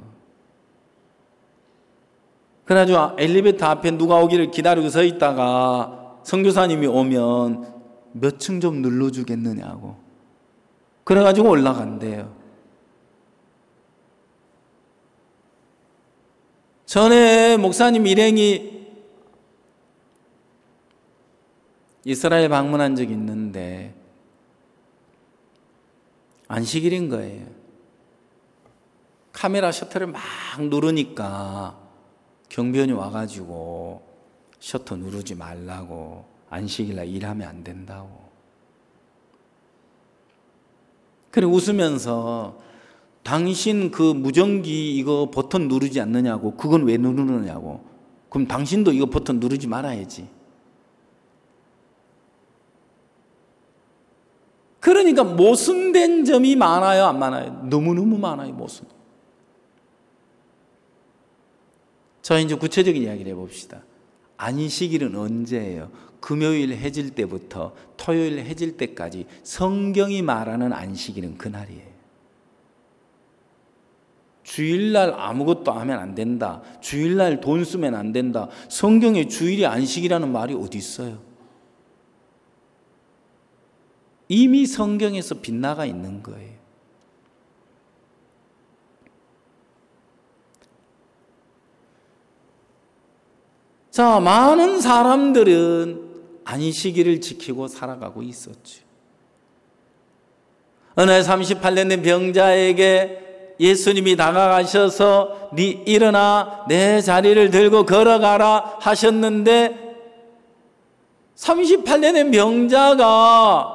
그래가지고 엘리베이터 앞에 누가 오기를 기다리고 서 있다가 선교사님이 오면 몇 층 좀 눌러주겠느냐고. 그래가지고 올라간대요. 전에 목사님 일행이 이스라엘 방문한 적이 있는데 안식일인 거예요. 카메라 셔터를 막 누르니까 경비원이 와가지고 셔터 누르지 말라고, 안식일날 일하면 안 된다고. 그래 웃으면서 당신 그 무전기 이거 버튼 누르지 않느냐고. 그건 왜 누르느냐고. 그럼 당신도 이거 버튼 누르지 말아야지. 그러니까 모순된 점이 많아요, 안 많아요? 너무너무 많아요, 모순. 자, 이제 구체적인 이야기를 해봅시다. 안식일은 언제예요? 금요일 해질 때부터 토요일 해질 때까지 성경이 말하는 안식일은 그날이에요. 주일날 아무것도 하면 안 된다. 주일날 돈 쓰면 안 된다. 성경에 주일이 안식이라는 말이 어디 있어요? 이미 성경에서 빗나가 있는 거예요. 자, 많은 사람들은 안식일을 지키고 살아가고 있었죠. 어느 삼십팔 년 된 병자에게 예수님이 다가가셔서 네 일어나 내 자리를 들고 걸어가라 하셨는데 삼십팔 년 된 병자가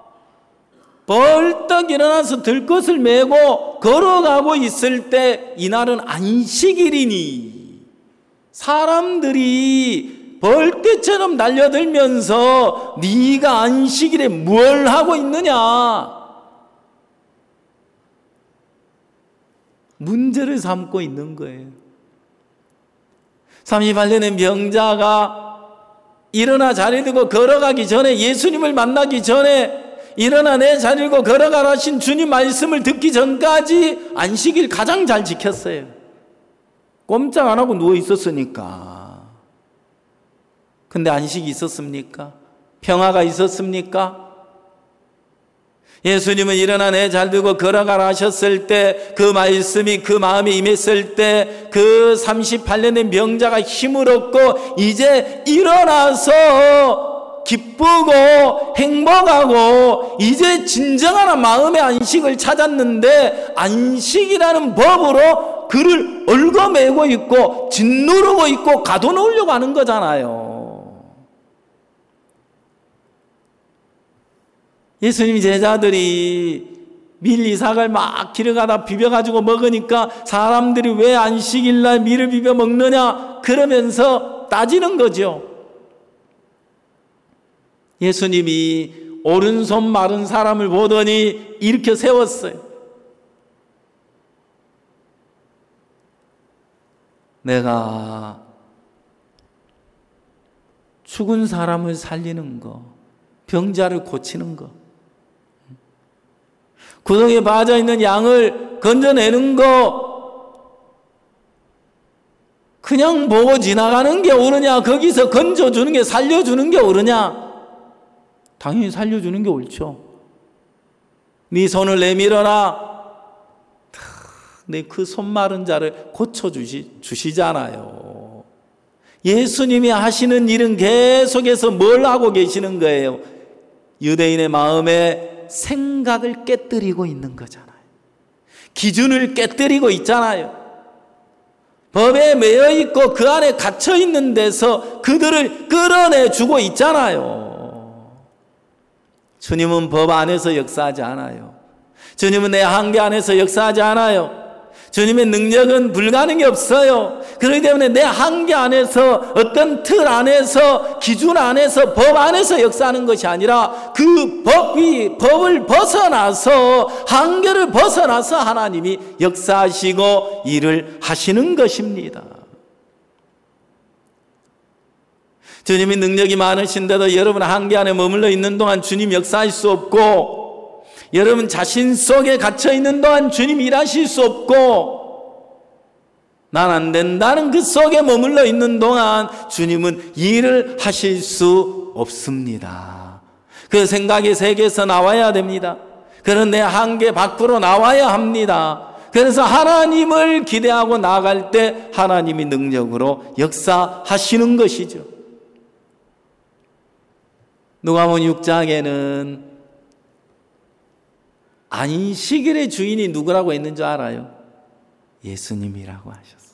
벌떡 일어나서 들것을 메고 걸어가고 있을 때 이날은 안식일이니 사람들이 벌떼처럼 달려들면서 네가 안식일에 뭘 하고 있느냐 문제를 삼고 있는 거예요. 삼십팔 년의 병자가 일어나 자리 들고 걸어가기 전에, 예수님을 만나기 전에 일어나 내 자리 들고 걸어가라 하신 주님 말씀을 듣기 전까지 안식일 가장 잘 지켰어요. 꼼짝 안 하고 누워 있었으니까. 근데 안식이 있었습니까? 평화가 있었습니까? 예수님은 일어나 내 잘 들고 걸어가라 하셨을 때, 그 말씀이 그 마음에 임했을 때 그 삼십팔 년 된 병자가 힘을 얻고 이제 일어나서 기쁘고 행복하고 이제 진정한 마음의 안식을 찾았는데, 안식이라는 법으로 그를 얽어매고 있고 짓누르고 있고 가둬놓으려고 하는 거잖아요. 예수님 제자들이 밀 이삭을 막 길을 가다 비벼가지고 먹으니까 사람들이 왜 안식일날 밀을 비벼 먹느냐 그러면서 따지는 거죠. 예수님이 오른손 마른 사람을 보더니 일으켜 세웠어요. 내가 죽은 사람을 살리는 거, 병자를 고치는 거, 구덩이에 빠져있는 양을 건져내는 거 그냥 보고 지나가는 게 옳으냐, 거기서 건져주는 게, 살려주는 게 옳으냐? 당연히 살려주는 게 옳죠. 네 손을 내밀어라. 네, 그 손 마른 자를 고쳐주시, 주시잖아요. 예수님이 하시는 일은 계속해서 뭘 하고 계시는 거예요? 유대인의 마음에 생각을 깨뜨리고 있는 거잖아요. 기준을 깨뜨리고 있잖아요. 법에 매여 있고 그 안에 갇혀 있는 데서 그들을 끌어내주고 있잖아요. 주님은 법 안에서 역사하지 않아요. 주님은 내 한계 안에서 역사하지 않아요. 주님의 능력은 불가능이 없어요. 그렇기 때문에 내 한계 안에서, 어떤 틀 안에서, 기준 안에서, 법 안에서 역사하는 것이 아니라 그 법이, 법을 벗어나서, 한계를 벗어나서 하나님이 역사하시고 일을 하시는 것입니다. 주님이 능력이 많으신데도 여러분 한계 안에 머물러 있는 동안 주님 역사할 수 없고, 여러분 자신 속에 갇혀 있는 동안 주님 일하실 수 없고, 난 안 된다는 그 속에 머물러 있는 동안 주님은 일을 하실 수 없습니다. 그 생각의 세계에서 나와야 됩니다. 그런 내 한계 밖으로 나와야 합니다. 그래서 하나님을 기대하고 나아갈 때 하나님이 능력으로 역사하시는 것이죠. 누가복음 육 장에는 안식일의 주인이 누구라고 했는 줄 알아요? 예수님이라고 하셨어요.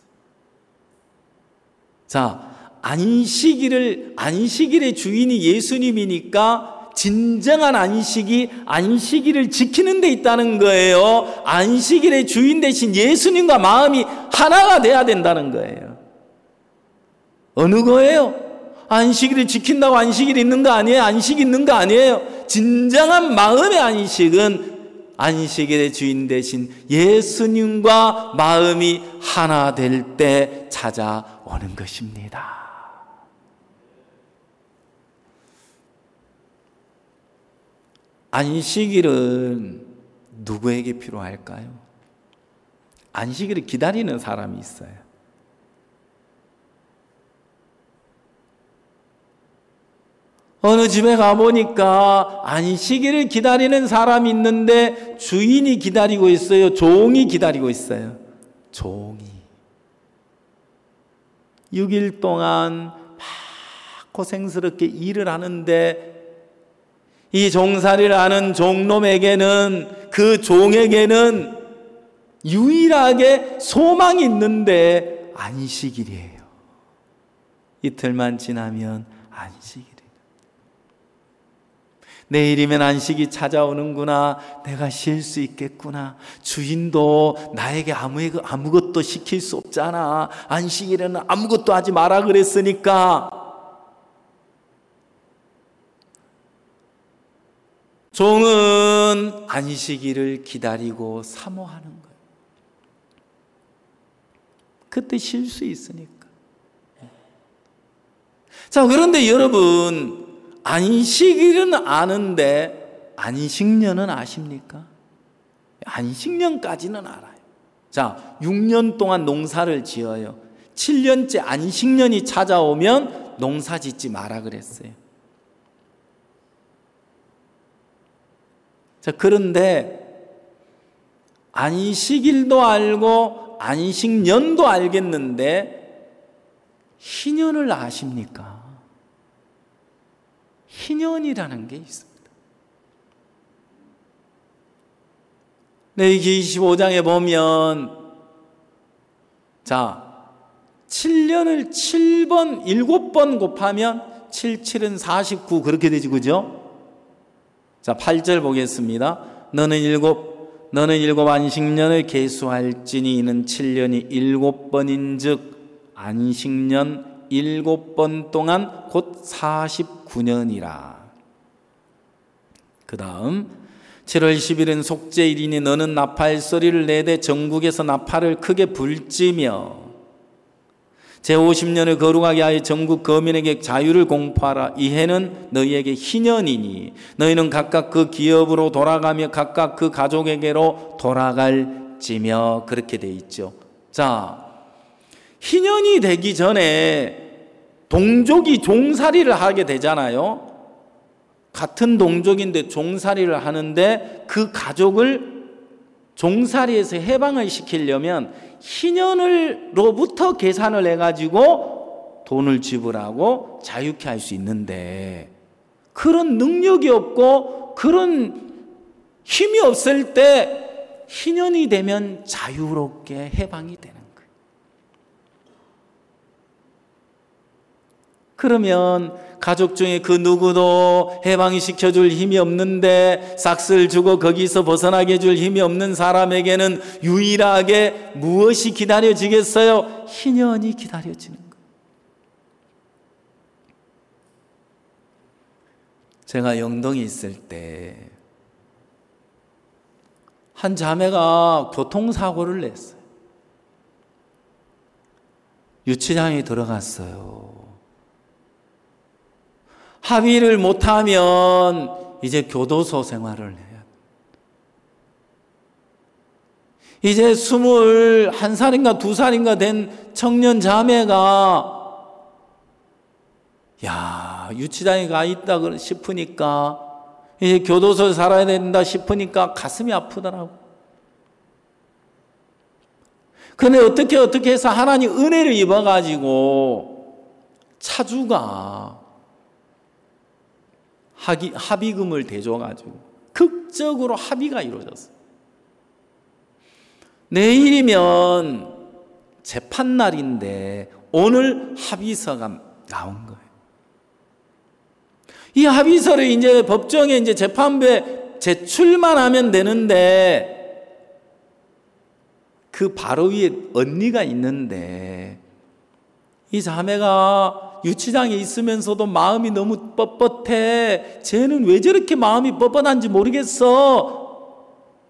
자, 안식일을, 안식일의 주인이 예수님이니까 진정한 안식이 안식일을 지키는 데 있다는 거예요. 안식일의 주인 대신 예수님과 마음이 하나가 돼야 된다는 거예요. 어느 거예요? 안식일을 지킨다고 안식일이 있는 거 아니에요? 안식이 있는 거 아니에요? 진정한 마음의 안식은 안식일의 주인 대신 예수님과 마음이 하나 될 때 찾아오는 것입니다. 안식일은 누구에게 필요할까요? 안식일을 기다리는 사람이 있어요. 어느 집에 가보니까 안식일을 기다리는 사람이 있는데 주인이 기다리고 있어요? 종이 기다리고 있어요? 종이. 육 일 동안 막 고생스럽게 일을 하는데 이 종살이를 하는 종놈에게는, 그 종에게는 유일하게 소망이 있는데 안식일이에요. 이틀만 지나면 안식일. 내일이면 안식이 찾아오는구나. 내가 쉴 수 있겠구나. 주인도 나에게 아무, 아무것도 시킬 수 없잖아. 안식일에는 아무것도 하지 마라 그랬으니까. 종은 안식일을 기다리고 사모하는 거예요. 그때 쉴 수 있으니까. 자, 그런데 여러분, 안식일은 아는데 안식년은 아십니까? 안식년까지는 알아요. 자, 육 년 동안 농사를 지어요. 칠 년째 안식년이 찾아오면 농사 짓지 마라 그랬어요. 자, 그런데 안식일도 알고 안식년도 알겠는데 희년을 아십니까? 희년이라는 게 있습니다. 레위기 이십오 장에 보면 자, 칠 년을 칠 번, 일곱 번 곱하면 칠, 칠은 사십구 그렇게 되지, 그죠? 자, 팔 절 보겠습니다. 너는 일곱, 너는 일곱 안식년을 계수할지니 이는 칠 년이 일곱 번인 즉 안식년 일곱 번 동안 곧 사십구 년이라. 그 다음 칠월 십일은 속죄일이니 너는 나팔 소리를 내되 전국에서 나팔을 크게 불지며 제오십 년을 거룩하게 하여 전국 거민에게 자유를 공포하라. 이 해는 너희에게 희년이니 너희는 각각 그 기업으로 돌아가며 각각 그 가족에게로 돌아갈지며. 그렇게 돼 있죠. 자, 희년이 되기 전에 동족이 종살이를 하게 되잖아요. 같은 동족인데 종살이를 하는데 그 가족을 종살이에서 해방을 시키려면 희년으로부터 계산을 해가지고 돈을 지불하고 자유케 할 수 있는데 그런 능력이 없고 그런 힘이 없을 때 희년이 되면 자유롭게 해방이 되는 거예요. 그러면 가족 중에 그 누구도 해방이 시켜줄 힘이 없는데 싹쓸 주고 거기서 벗어나게 해줄 힘이 없는 사람에게는 유일하게 무엇이 기다려지겠어요? 희년이 기다려지는 거예요. 제가 영동에 있을 때 한 자매가 교통사고를 냈어요. 유치장에 들어갔어요. 합의를 못하면 이제 교도소 생활을 해야 돼. 이제 스물한 살인가 두 살인가 된 청년 자매가 야, 유치장에 가 있다 싶으니까 이제 교도소에 살아야 된다 싶으니까 가슴이 아프더라고. 근데 어떻게 어떻게 해서 하나님 은혜를 입어가지고 차주가 합의, 합의금을 대줘가지고 극적으로 합의가 이루어졌어요. 내일이면 재판날인데 오늘 합의서가 나온 거예요. 이 합의서를 이제 법정에 이제 재판부에 제출만 하면 되는데 그 바로 위에 언니가 있는데 이 자매가 유치장에 있으면서도 마음이 너무 뻣뻣해. 쟤는 왜 저렇게 마음이 뻣뻣한지 모르겠어.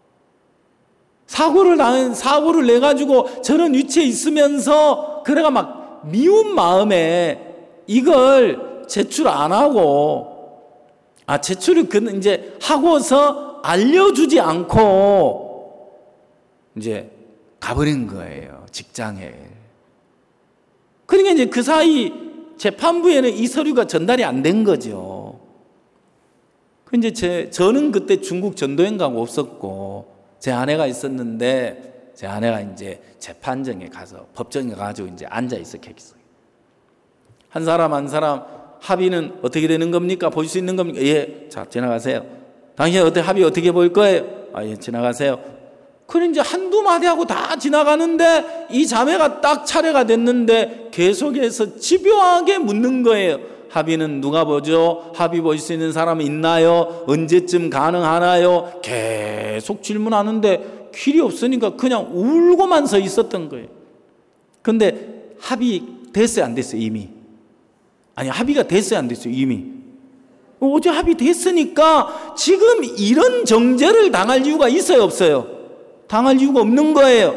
사고를 나, 사고를 내가지고 저런 위치에 있으면서 그래가 막 미운 마음에 이걸 제출 안 하고, 아, 제출을 그 이제 하고서 알려주지 않고 이제 가버린 거예요. 직장에. 그러니까 이제 그 사이 재판부에는 이 서류가 전달이 안 된 거죠. 그 이제 제, 저는 그때 중국 전도행 가고 없었고, 제 아내가 있었는데, 제 아내가 이제 재판정에 가서, 법정에 가가지고 이제 앉아 있었겠어요. 한 사람 한 사람 합의는 어떻게 되는 겁니까? 볼 수 있는 겁니까? 예. 자, 지나가세요. 당신 어떻게 합의 어떻게 볼 거예요? 아, 예, 지나가세요. 그래 이제 한두 마디 하고 다 지나가는데 이 자매가 딱 차례가 됐는데 계속해서 집요하게 묻는 거예요. 합의는 누가 보죠? 합의 볼 수 있는 사람은 있나요? 언제쯤 가능하나요? 계속 질문하는데 길이 없으니까 그냥 울고만 서 있었던 거예요. 근데 합의 됐어요, 안 됐어요, 이미? 아니, 합의가 됐어요, 안 됐어요, 이미? 어제 합의 됐으니까 지금 이런 정죄를 당할 이유가 있어요, 없어요? 당할 이유가 없는 거예요.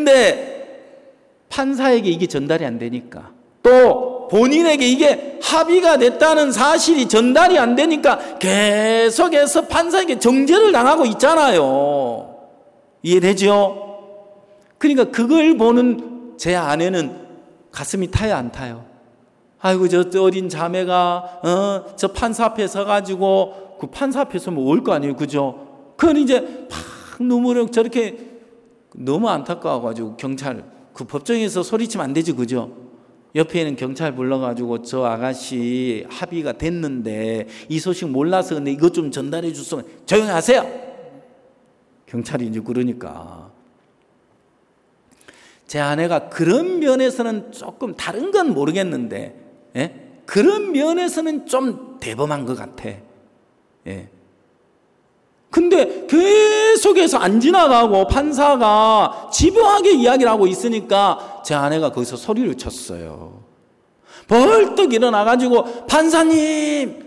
근데 판사에게 이게 전달이 안 되니까, 또 본인에게 이게 합의가 됐다는 사실이 전달이 안 되니까 계속해서 판사에게 정죄를 당하고 있잖아요. 이해되죠? 그러니까 그걸 보는 제 아내는 가슴이 타요, 안 타요? 아이고, 저 어린 자매가 어, 저 판사 앞에 서가지고, 그 판사 앞에 서면 올 거 아니에요, 그죠? 그건 이제 팍 눈물을 저렇게 너무 안타까워가지고 경찰, 그 법정에서 소리치면 안 되지, 그죠? 옆에 있는 경찰 불러가지고 저 아가씨 합의가 됐는데 이 소식 몰라서 근데 이것 좀 전달해 줬으면 조용히 하세요. 경찰이 이제 그러니까. 제 아내가 그런 면에서는 조금 다른 건 모르겠는데, 예? 그런 면에서는 좀 대범한 것 같아. 예. 근데 계속해서 안 지나가고 판사가 집요하게 이야기를 하고 있으니까 제 아내가 거기서 소리를 쳤어요. 벌떡 일어나가지고, 판사님,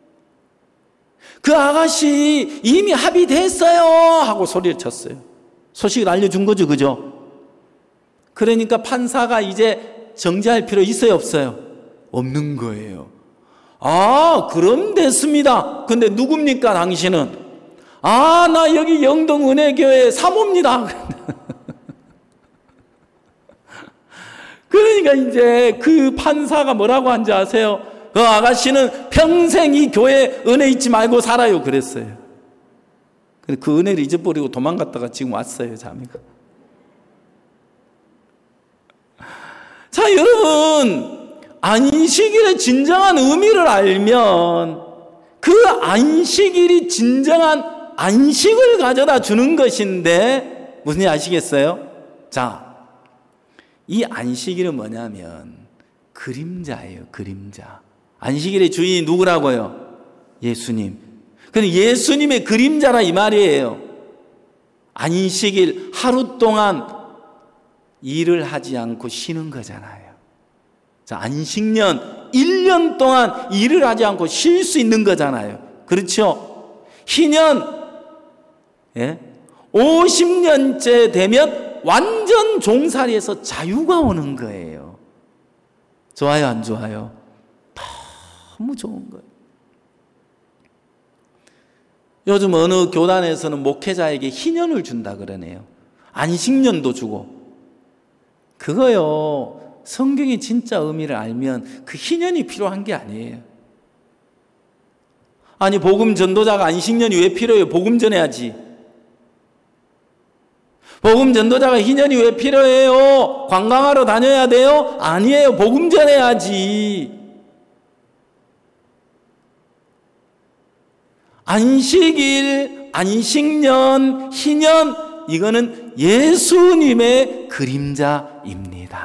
그 아가씨 이미 합의됐어요 하고 소리를 쳤어요. 소식을 알려준 거죠, 그죠? 그러니까 판사가 이제 정지할 필요 있어요, 없어요? 없는 거예요. 아, 그럼 됐습니다. 근데 누굽니까, 당신은? 아, 나 여기 영동은혜교회 사모입니다. 그러니까 이제 그 판사가 뭐라고 한지 아세요? 그 아가씨는 평생 이 교회에 은혜 잊지 말고 살아요, 그랬어요. 그 은혜를 잊어버리고 도망갔다가 지금 왔어요, 자매가. 자, 여러분, 안식일의 진정한 의미를 알면 그 안식일이 진정한 안식을 가져다 주는 것인데, 무슨 일 아시겠어요? 자, 이 안식일은 뭐냐면 그림자예요, 그림자. 안식일의 주인이 누구라고요? 예수님. 근데 예수님의 그림자라 이 말이에요. 안식일 하루 동안 일을 하지 않고 쉬는 거잖아요. 자, 안식년 일 년 동안 일을 하지 않고 쉴 수 있는 거잖아요. 그렇죠? 희년 예? 오십 년째 되면 완전 종살이에서 자유가 오는 거예요. 좋아요, 안 좋아요? 너무 좋은 거예요. 요즘 어느 교단에서는 목회자에게 희년을 준다 그러네요. 안식년도 주고. 그거요, 성경의 진짜 의미를 알면 그 희년이 필요한 게 아니에요. 아니, 복음 전도자가 안식년이 왜 필요해요? 복음 전해야지. 복음 전도자가 희년이 왜 필요해요? 관광하러 다녀야 돼요? 아니에요. 복음 전해야지. 안식일, 안식년, 희년, 이거는 예수님의 그림자입니다.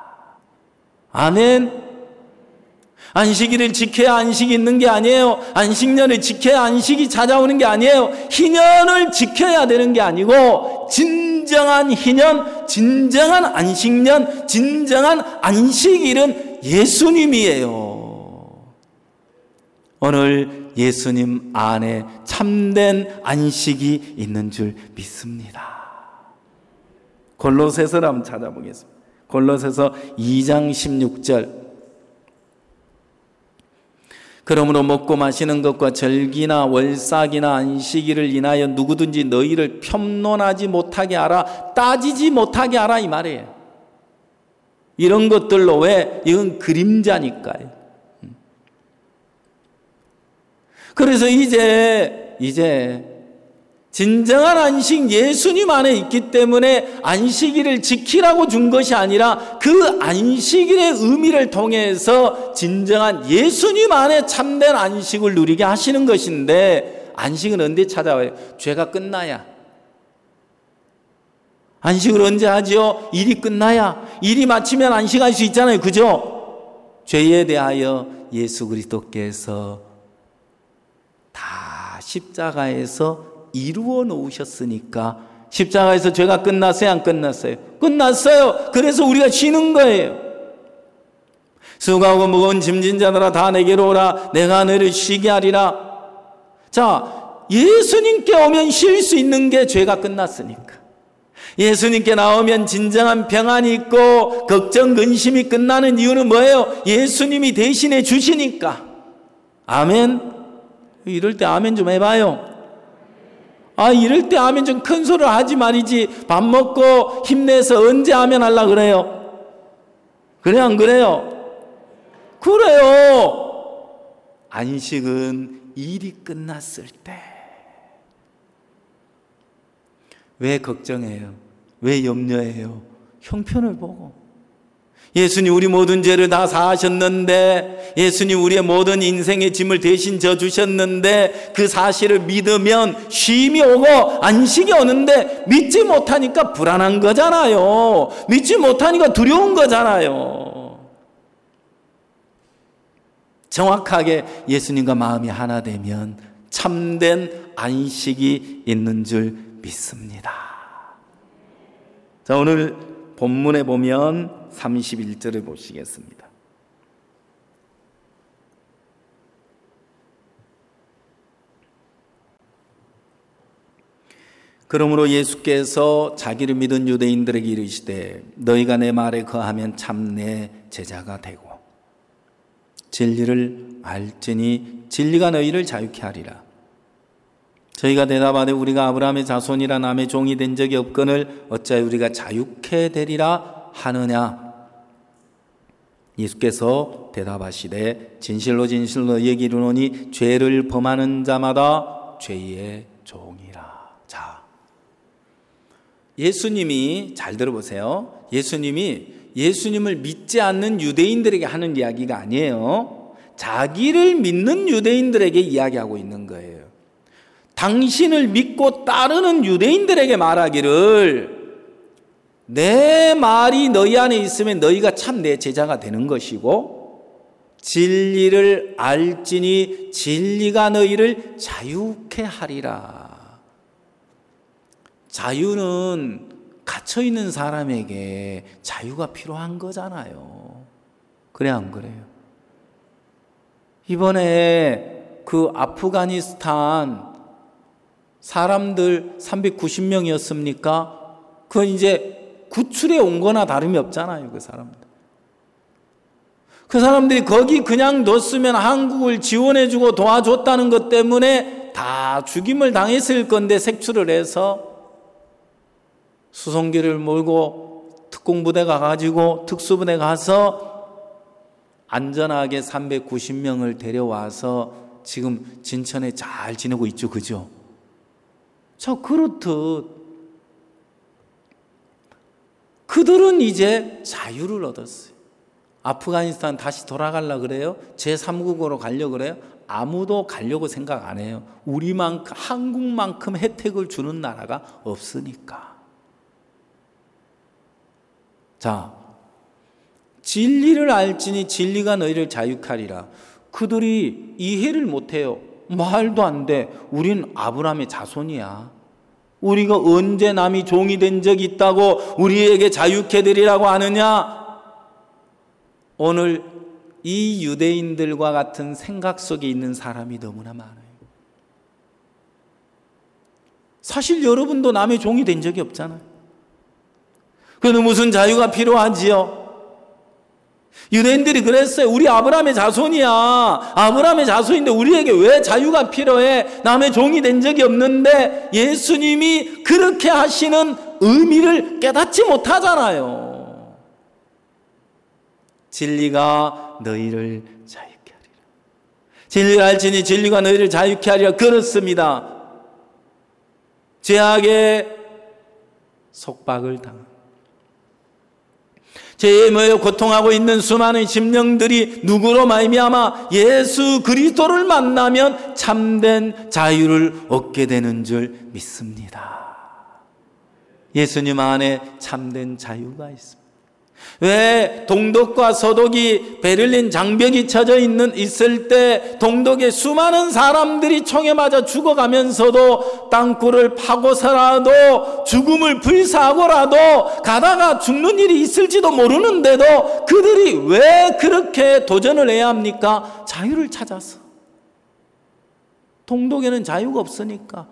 아멘. 안식일을 지켜야 안식이 있는 게 아니에요. 안식년을 지켜야 안식이 찾아오는 게 아니에요. 희년을 지켜야 되는 게 아니고, 진정한 희년, 진정한 안식년, 진정한 안식일은 예수님이에요. 오늘 예수님 안에 참된 안식이 있는 줄 믿습니다. 골로새서를 한번 찾아보겠습니다. 골로새서 이 장 십육 절. 그러므로 먹고 마시는 것과 절기나 월삭이나 안식일을 인하여 누구든지 너희를 편론하지 못하게 하라, 따지지 못하게 하라, 이 말이에요. 이런 것들로, 왜? 이건 그림자니까요. 그래서 이제 이제 진정한 안식, 예수님 안에 있기 때문에 안식일을 지키라고 준 것이 아니라 그 안식일의 의미를 통해서 진정한 예수님 안에 참된 안식을 누리게 하시는 것인데, 안식은 언제 찾아와요? 죄가 끝나야. 안식을 언제 하죠? 일이 끝나야. 일이 마치면 안식할 수 있잖아요, 그죠? 죄에 대하여 예수 그리스도께서 다 십자가에서 이루어 놓으셨으니까, 십자가에서 죄가 끝났어요, 안 끝났어요? 끝났어요. 그래서 우리가 쉬는 거예요. 수고하고 무거운 짐진 자들아 다 내게로 오라, 내가 너를 쉬게 하리라. 자, 예수님께 오면 쉴 수 있는 게 죄가 끝났으니까. 예수님께 나오면 진정한 평안이 있고 걱정 근심이 끝나는 이유는 뭐예요? 예수님이 대신해 주시니까. 아멘. 이럴 때 아멘 좀 해봐요. 아, 이럴 때 아멘 좀 큰 소리를 하지 말이지. 밥 먹고 힘내서 언제 아멘 하려고 그래요? 그래, 안 그래요? 그래요. 안식은 일이 끝났을 때. 왜 걱정해요? 왜 염려해요? 형편을 보고. 예수님 우리 모든 죄를 다 사하셨는데, 예수님 우리의 모든 인생의 짐을 대신 져주셨는데, 그 사실을 믿으면 쉼이 오고 안식이 오는데 믿지 못하니까 불안한 거잖아요. 믿지 못하니까 두려운 거잖아요. 정확하게 예수님과 마음이 하나 되면 참된 안식이 있는 줄 믿습니다. 자, 오늘 본문에 보면 삼십일 절을 보시겠습니다. 그러므로 예수께서 자기를 믿은 유대인들에게 이르시되 너희가 내 말에 거하면 참 내 제자가 되고 진리를 알지니 진리가 너희를 자유케 하리라. 저희가 대답하되 우리가 아브라함의 자손이라 남의 종이 된 적이 없거늘 어찌하여 우리가 자유케 되리라 하느냐. 예수께서 대답하시되 진실로 진실로 너희에게 이르노니 죄를 범하는 자마다 죄의 종이라. 자, 예수님이 잘 들어보세요. 예수님이 예수님을 믿지 않는 유대인들에게 하는 이야기가 아니에요. 자기를 믿는 유대인들에게 이야기하고 있는 거예요. 당신을 믿고 따르는 유대인들에게 말하기를 내 말이 너희 안에 있으면 너희가 참 내 제자가 되는 것이고 진리를 알지니 진리가 너희를 자유케 하리라. 자유는 갇혀있는 사람에게 자유가 필요한 거잖아요. 그래 안 그래요? 이번에 그 아프가니스탄 사람들 삼백구십 명이었습니까? 그건 이제 구출해 온 거나 다름이 없잖아요. 그 사람들. 그 사람들이 거기 그냥 뒀으면 한국을 지원해주고 도와줬다는 것 때문에 다 죽임을 당했을 건데 색출을 해서 수송기를 몰고 특공부대가 가지고 특수부대 가서 안전하게 삼백구십 명을 데려와서 지금 진천에 잘 지내고 있죠. 그죠? 자, 그렇듯 그들은 이제 자유를 얻었어요. 아프가니스탄 다시 돌아가려고 그래요? 제삼 국으로 가려고 그래요? 아무도 가려고 생각 안 해요. 우리만큼, 한국만큼 혜택을 주는 나라가 없으니까. 자, 진리를 알지니 진리가 너희를 자유케 하리라. 그들이 이해를 못해요. 말도 안 돼. 우린 아브라함의 자손이야. 우리가 언제 남이 종이 된 적이 있다고 우리에게 자유케 되리라고 하느냐? 오늘 이 유대인들과 같은 생각 속에 있는 사람이 너무나 많아요. 사실 여러분도 남의 종이 된 적이 없잖아요. 그래도 무슨 자유가 필요하지요? 유대인들이 그랬어요. 우리 아브라함의 자손이야. 아브라함의 자손인데 우리에게 왜 자유가 필요해? 남의 종이 된 적이 없는데 예수님이 그렇게 하시는 의미를 깨닫지 못하잖아요. 진리가 너희를 자유케 하리라. 진리를 알지니 진리가 너희를 자유케 하리라. 그렇습니다. 죄악의 속박을 당한 죄에 모여 고통하고 있는 수많은 심령들이 누구로 말미암아 예수 그리스도를 만나면 참된 자유를 얻게 되는 줄 믿습니다. 예수님 안에 참된 자유가 있습니다. 왜 동독과 서독이 베를린 장벽이 쳐져 있는 있을 때 동독의 수많은 사람들이 총에 맞아 죽어가면서도 땅굴을 파고서라도 죽음을 불사하고라도 가다가 죽는 일이 있을지도 모르는데도 그들이 왜 그렇게 도전을 해야 합니까? 자유를 찾아서. 동독에는 자유가 없으니까.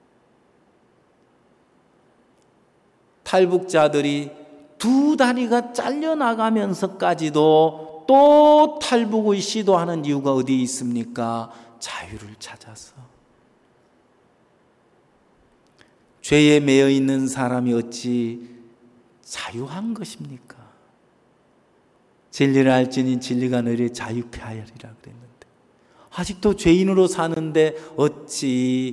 탈북자들이 두 다리가 잘려나가면서까지도 또 탈북을 시도하는 이유가 어디에 있습니까? 자유를 찾아서. 죄에 매여 있는 사람이 어찌 자유한 것입니까? 진리를 알지니 진리가 너희를 자유케 하리라 그랬는데 아직도 죄인으로 사는데 어찌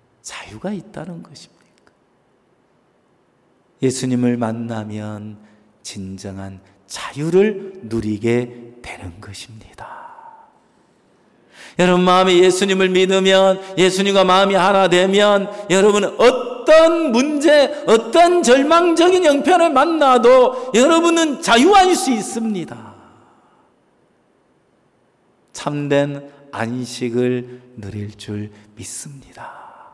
자유가 있다는 것입니까? 예수님을 만나면 진정한 자유를 누리게 되는 것입니다. 여러분 마음에 예수님을 믿으면, 예수님과 마음이 하나 되면 여러분은 어떤 문제, 어떤 절망적인 형편을 만나도 여러분은 자유할 수 있습니다. 참된 안식을 누릴 줄 믿습니다.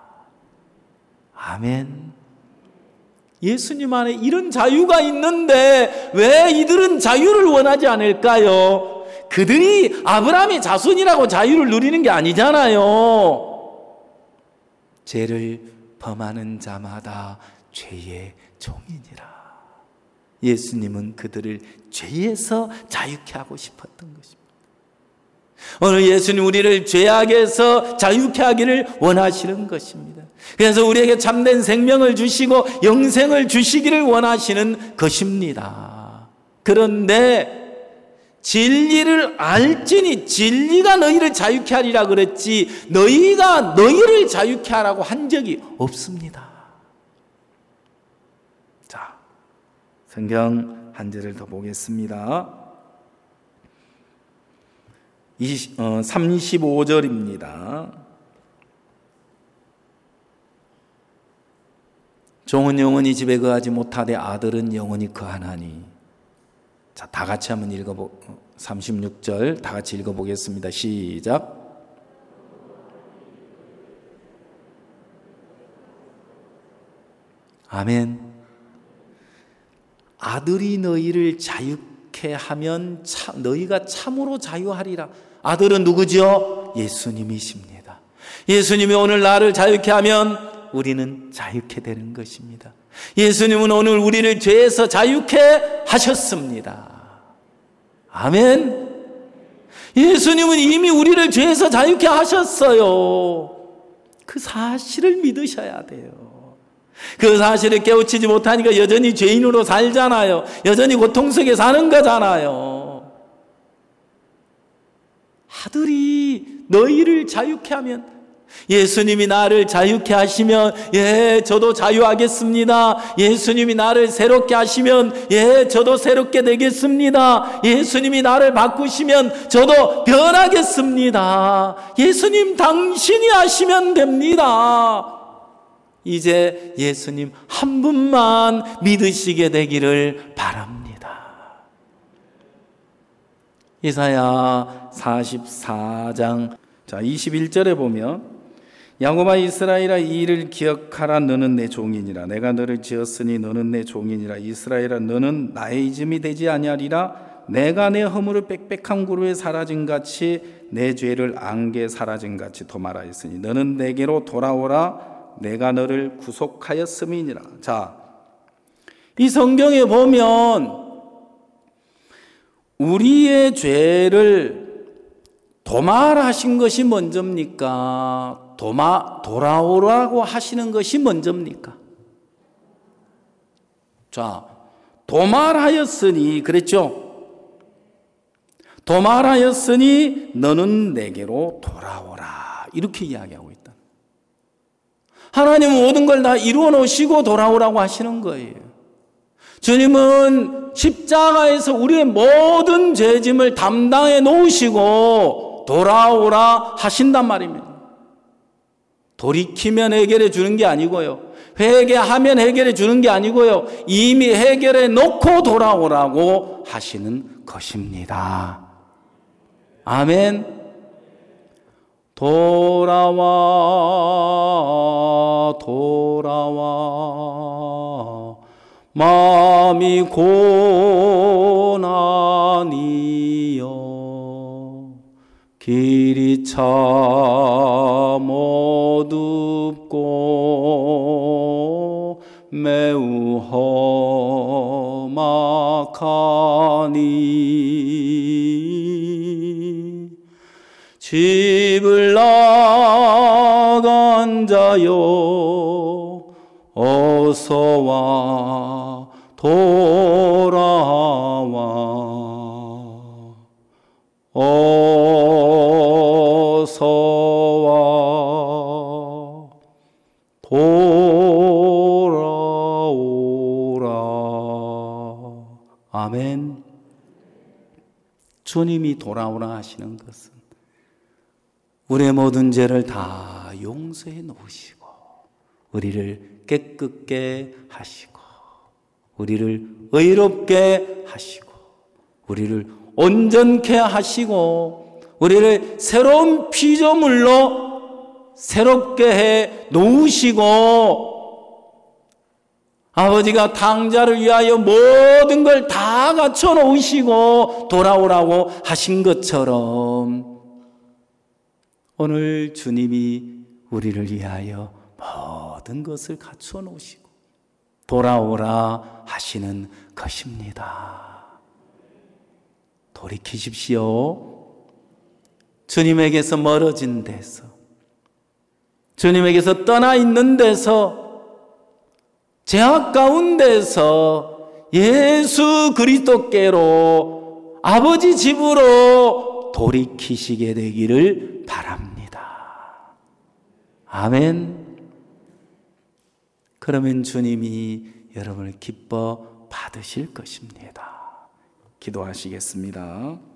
아멘. 예수님 안에 이런 자유가 있는데 왜 이들은 자유를 원하지 않을까요? 그들이 아브라함의 자손이라고 자유를 누리는 게 아니잖아요. 죄를 범하는 자마다 죄의 종이니라. 예수님은 그들을 죄에서 자유케 하고 싶었던 것입니다. 오늘 예수님 우리를 죄악에서 자유케 하기를 원하시는 것입니다. 그래서 우리에게 참된 생명을 주시고 영생을 주시기를 원하시는 것입니다. 그런데 진리를 알지니 진리가 너희를 자유케 하리라 그랬지 너희가 너희를 자유케 하라고 한 적이 없습니다. 자, 성경 한 절을 더 보겠습니다. 삼십오 절입니다. 종은 영원히 집에 거하지 못하되 아들은 영원히 거하나니. 자, 다 같이 한번 읽어보, 삼십육 절 다 같이 읽어보겠습니다. 시작. 아멘. 아들이 너희를 자유케 하면 참, 너희가 참으로 자유하리라. 아들은 누구죠? 예수님이십니다. 예수님이 오늘 나를 자유케 하면 우리는 자유케 되는 것입니다. 예수님은 오늘 우리를 죄에서 자유케 하셨습니다. 아멘. 예수님은 이미 우리를 죄에서 자유케 하셨어요. 그 사실을 믿으셔야 돼요. 그 사실을 깨우치지 못하니까 여전히 죄인으로 살잖아요. 여전히 고통 속에 사는 거잖아요. 아들이 너희를 자유케 하면, 예수님이 나를 자유케 하시면 예 저도 자유하겠습니다. 예수님이 나를 새롭게 하시면 예 저도 새롭게 되겠습니다. 예수님이 나를 바꾸시면 저도 변하겠습니다. 예수님 당신이 하시면 됩니다. 이제 예수님 한 분만 믿으시게 되기를 바랍니다. 이사야 사십사 장 자 이십일 절에 보면 야곱아 이스라엘아 이 일을 기억하라. 너는 내 종이니라. 내가 너를 지었으니 너는 내 종이니라. 이스라엘아 너는 나의 이름이 되지 아니하리라. 내가 내 허물을 빽빽한 구루에 사라진 같이 내 죄를 안개에 사라진 같이 도말하였으니 너는 내게로 돌아오라. 내가 너를 구속하였음이니라. 자, 이 성경에 보면 우리의 죄를 도말하신 것이 먼저입니까? 도마, 돌아오라고 하시는 것이 먼저입니까? 자, 도말하였으니, 그랬죠? 도말하였으니 너는 내게로 돌아오라. 이렇게 이야기하고 있다. 하나님은 모든 걸 다 이루어 놓으시고 돌아오라고 하시는 거예요. 주님은 십자가에서 우리의 모든 죄짐을 담당해 놓으시고 돌아오라 하신단 말입니다. 돌이키면 해결해 주는 게 아니고요. 회개하면 해결해 주는 게 아니고요. 이미 해결해 놓고 돌아오라고 하시는 것입니다. 아멘. 돌아와 돌아와 마음이 고난이여 길이 참 어둡고 매우 험악하니 집을 나간 자여 어서와 돌아와 어서와 돌아오라. 아멘. 주님이 돌아오라 하시는 것은 우리의 모든 죄를 다 용서해 놓으시고 우리를 깨끗게 하시고 우리를 의롭게 하시고 우리를 온전케 하시고 우리를 새로운 피조물로 새롭게 해 놓으시고 아버지가 탕자를 위하여 모든 걸 다 갖춰 놓으시고 돌아오라고 하신 것처럼 오늘 주님이 우리를 위하여 모든 것을 갖춰 놓으시고 돌아오라 하시는 것입니다. 돌이키십시오. 주님에게서 멀어진 데서, 주님에게서 떠나 있는 데서, 죄악 가운데서 예수 그리스도께로 아버지 집으로 돌이키시게 되기를 바랍니다. 아멘. 그러면 주님이 여러분을 기뻐 받으실 것입니다. 기도하시겠습니다.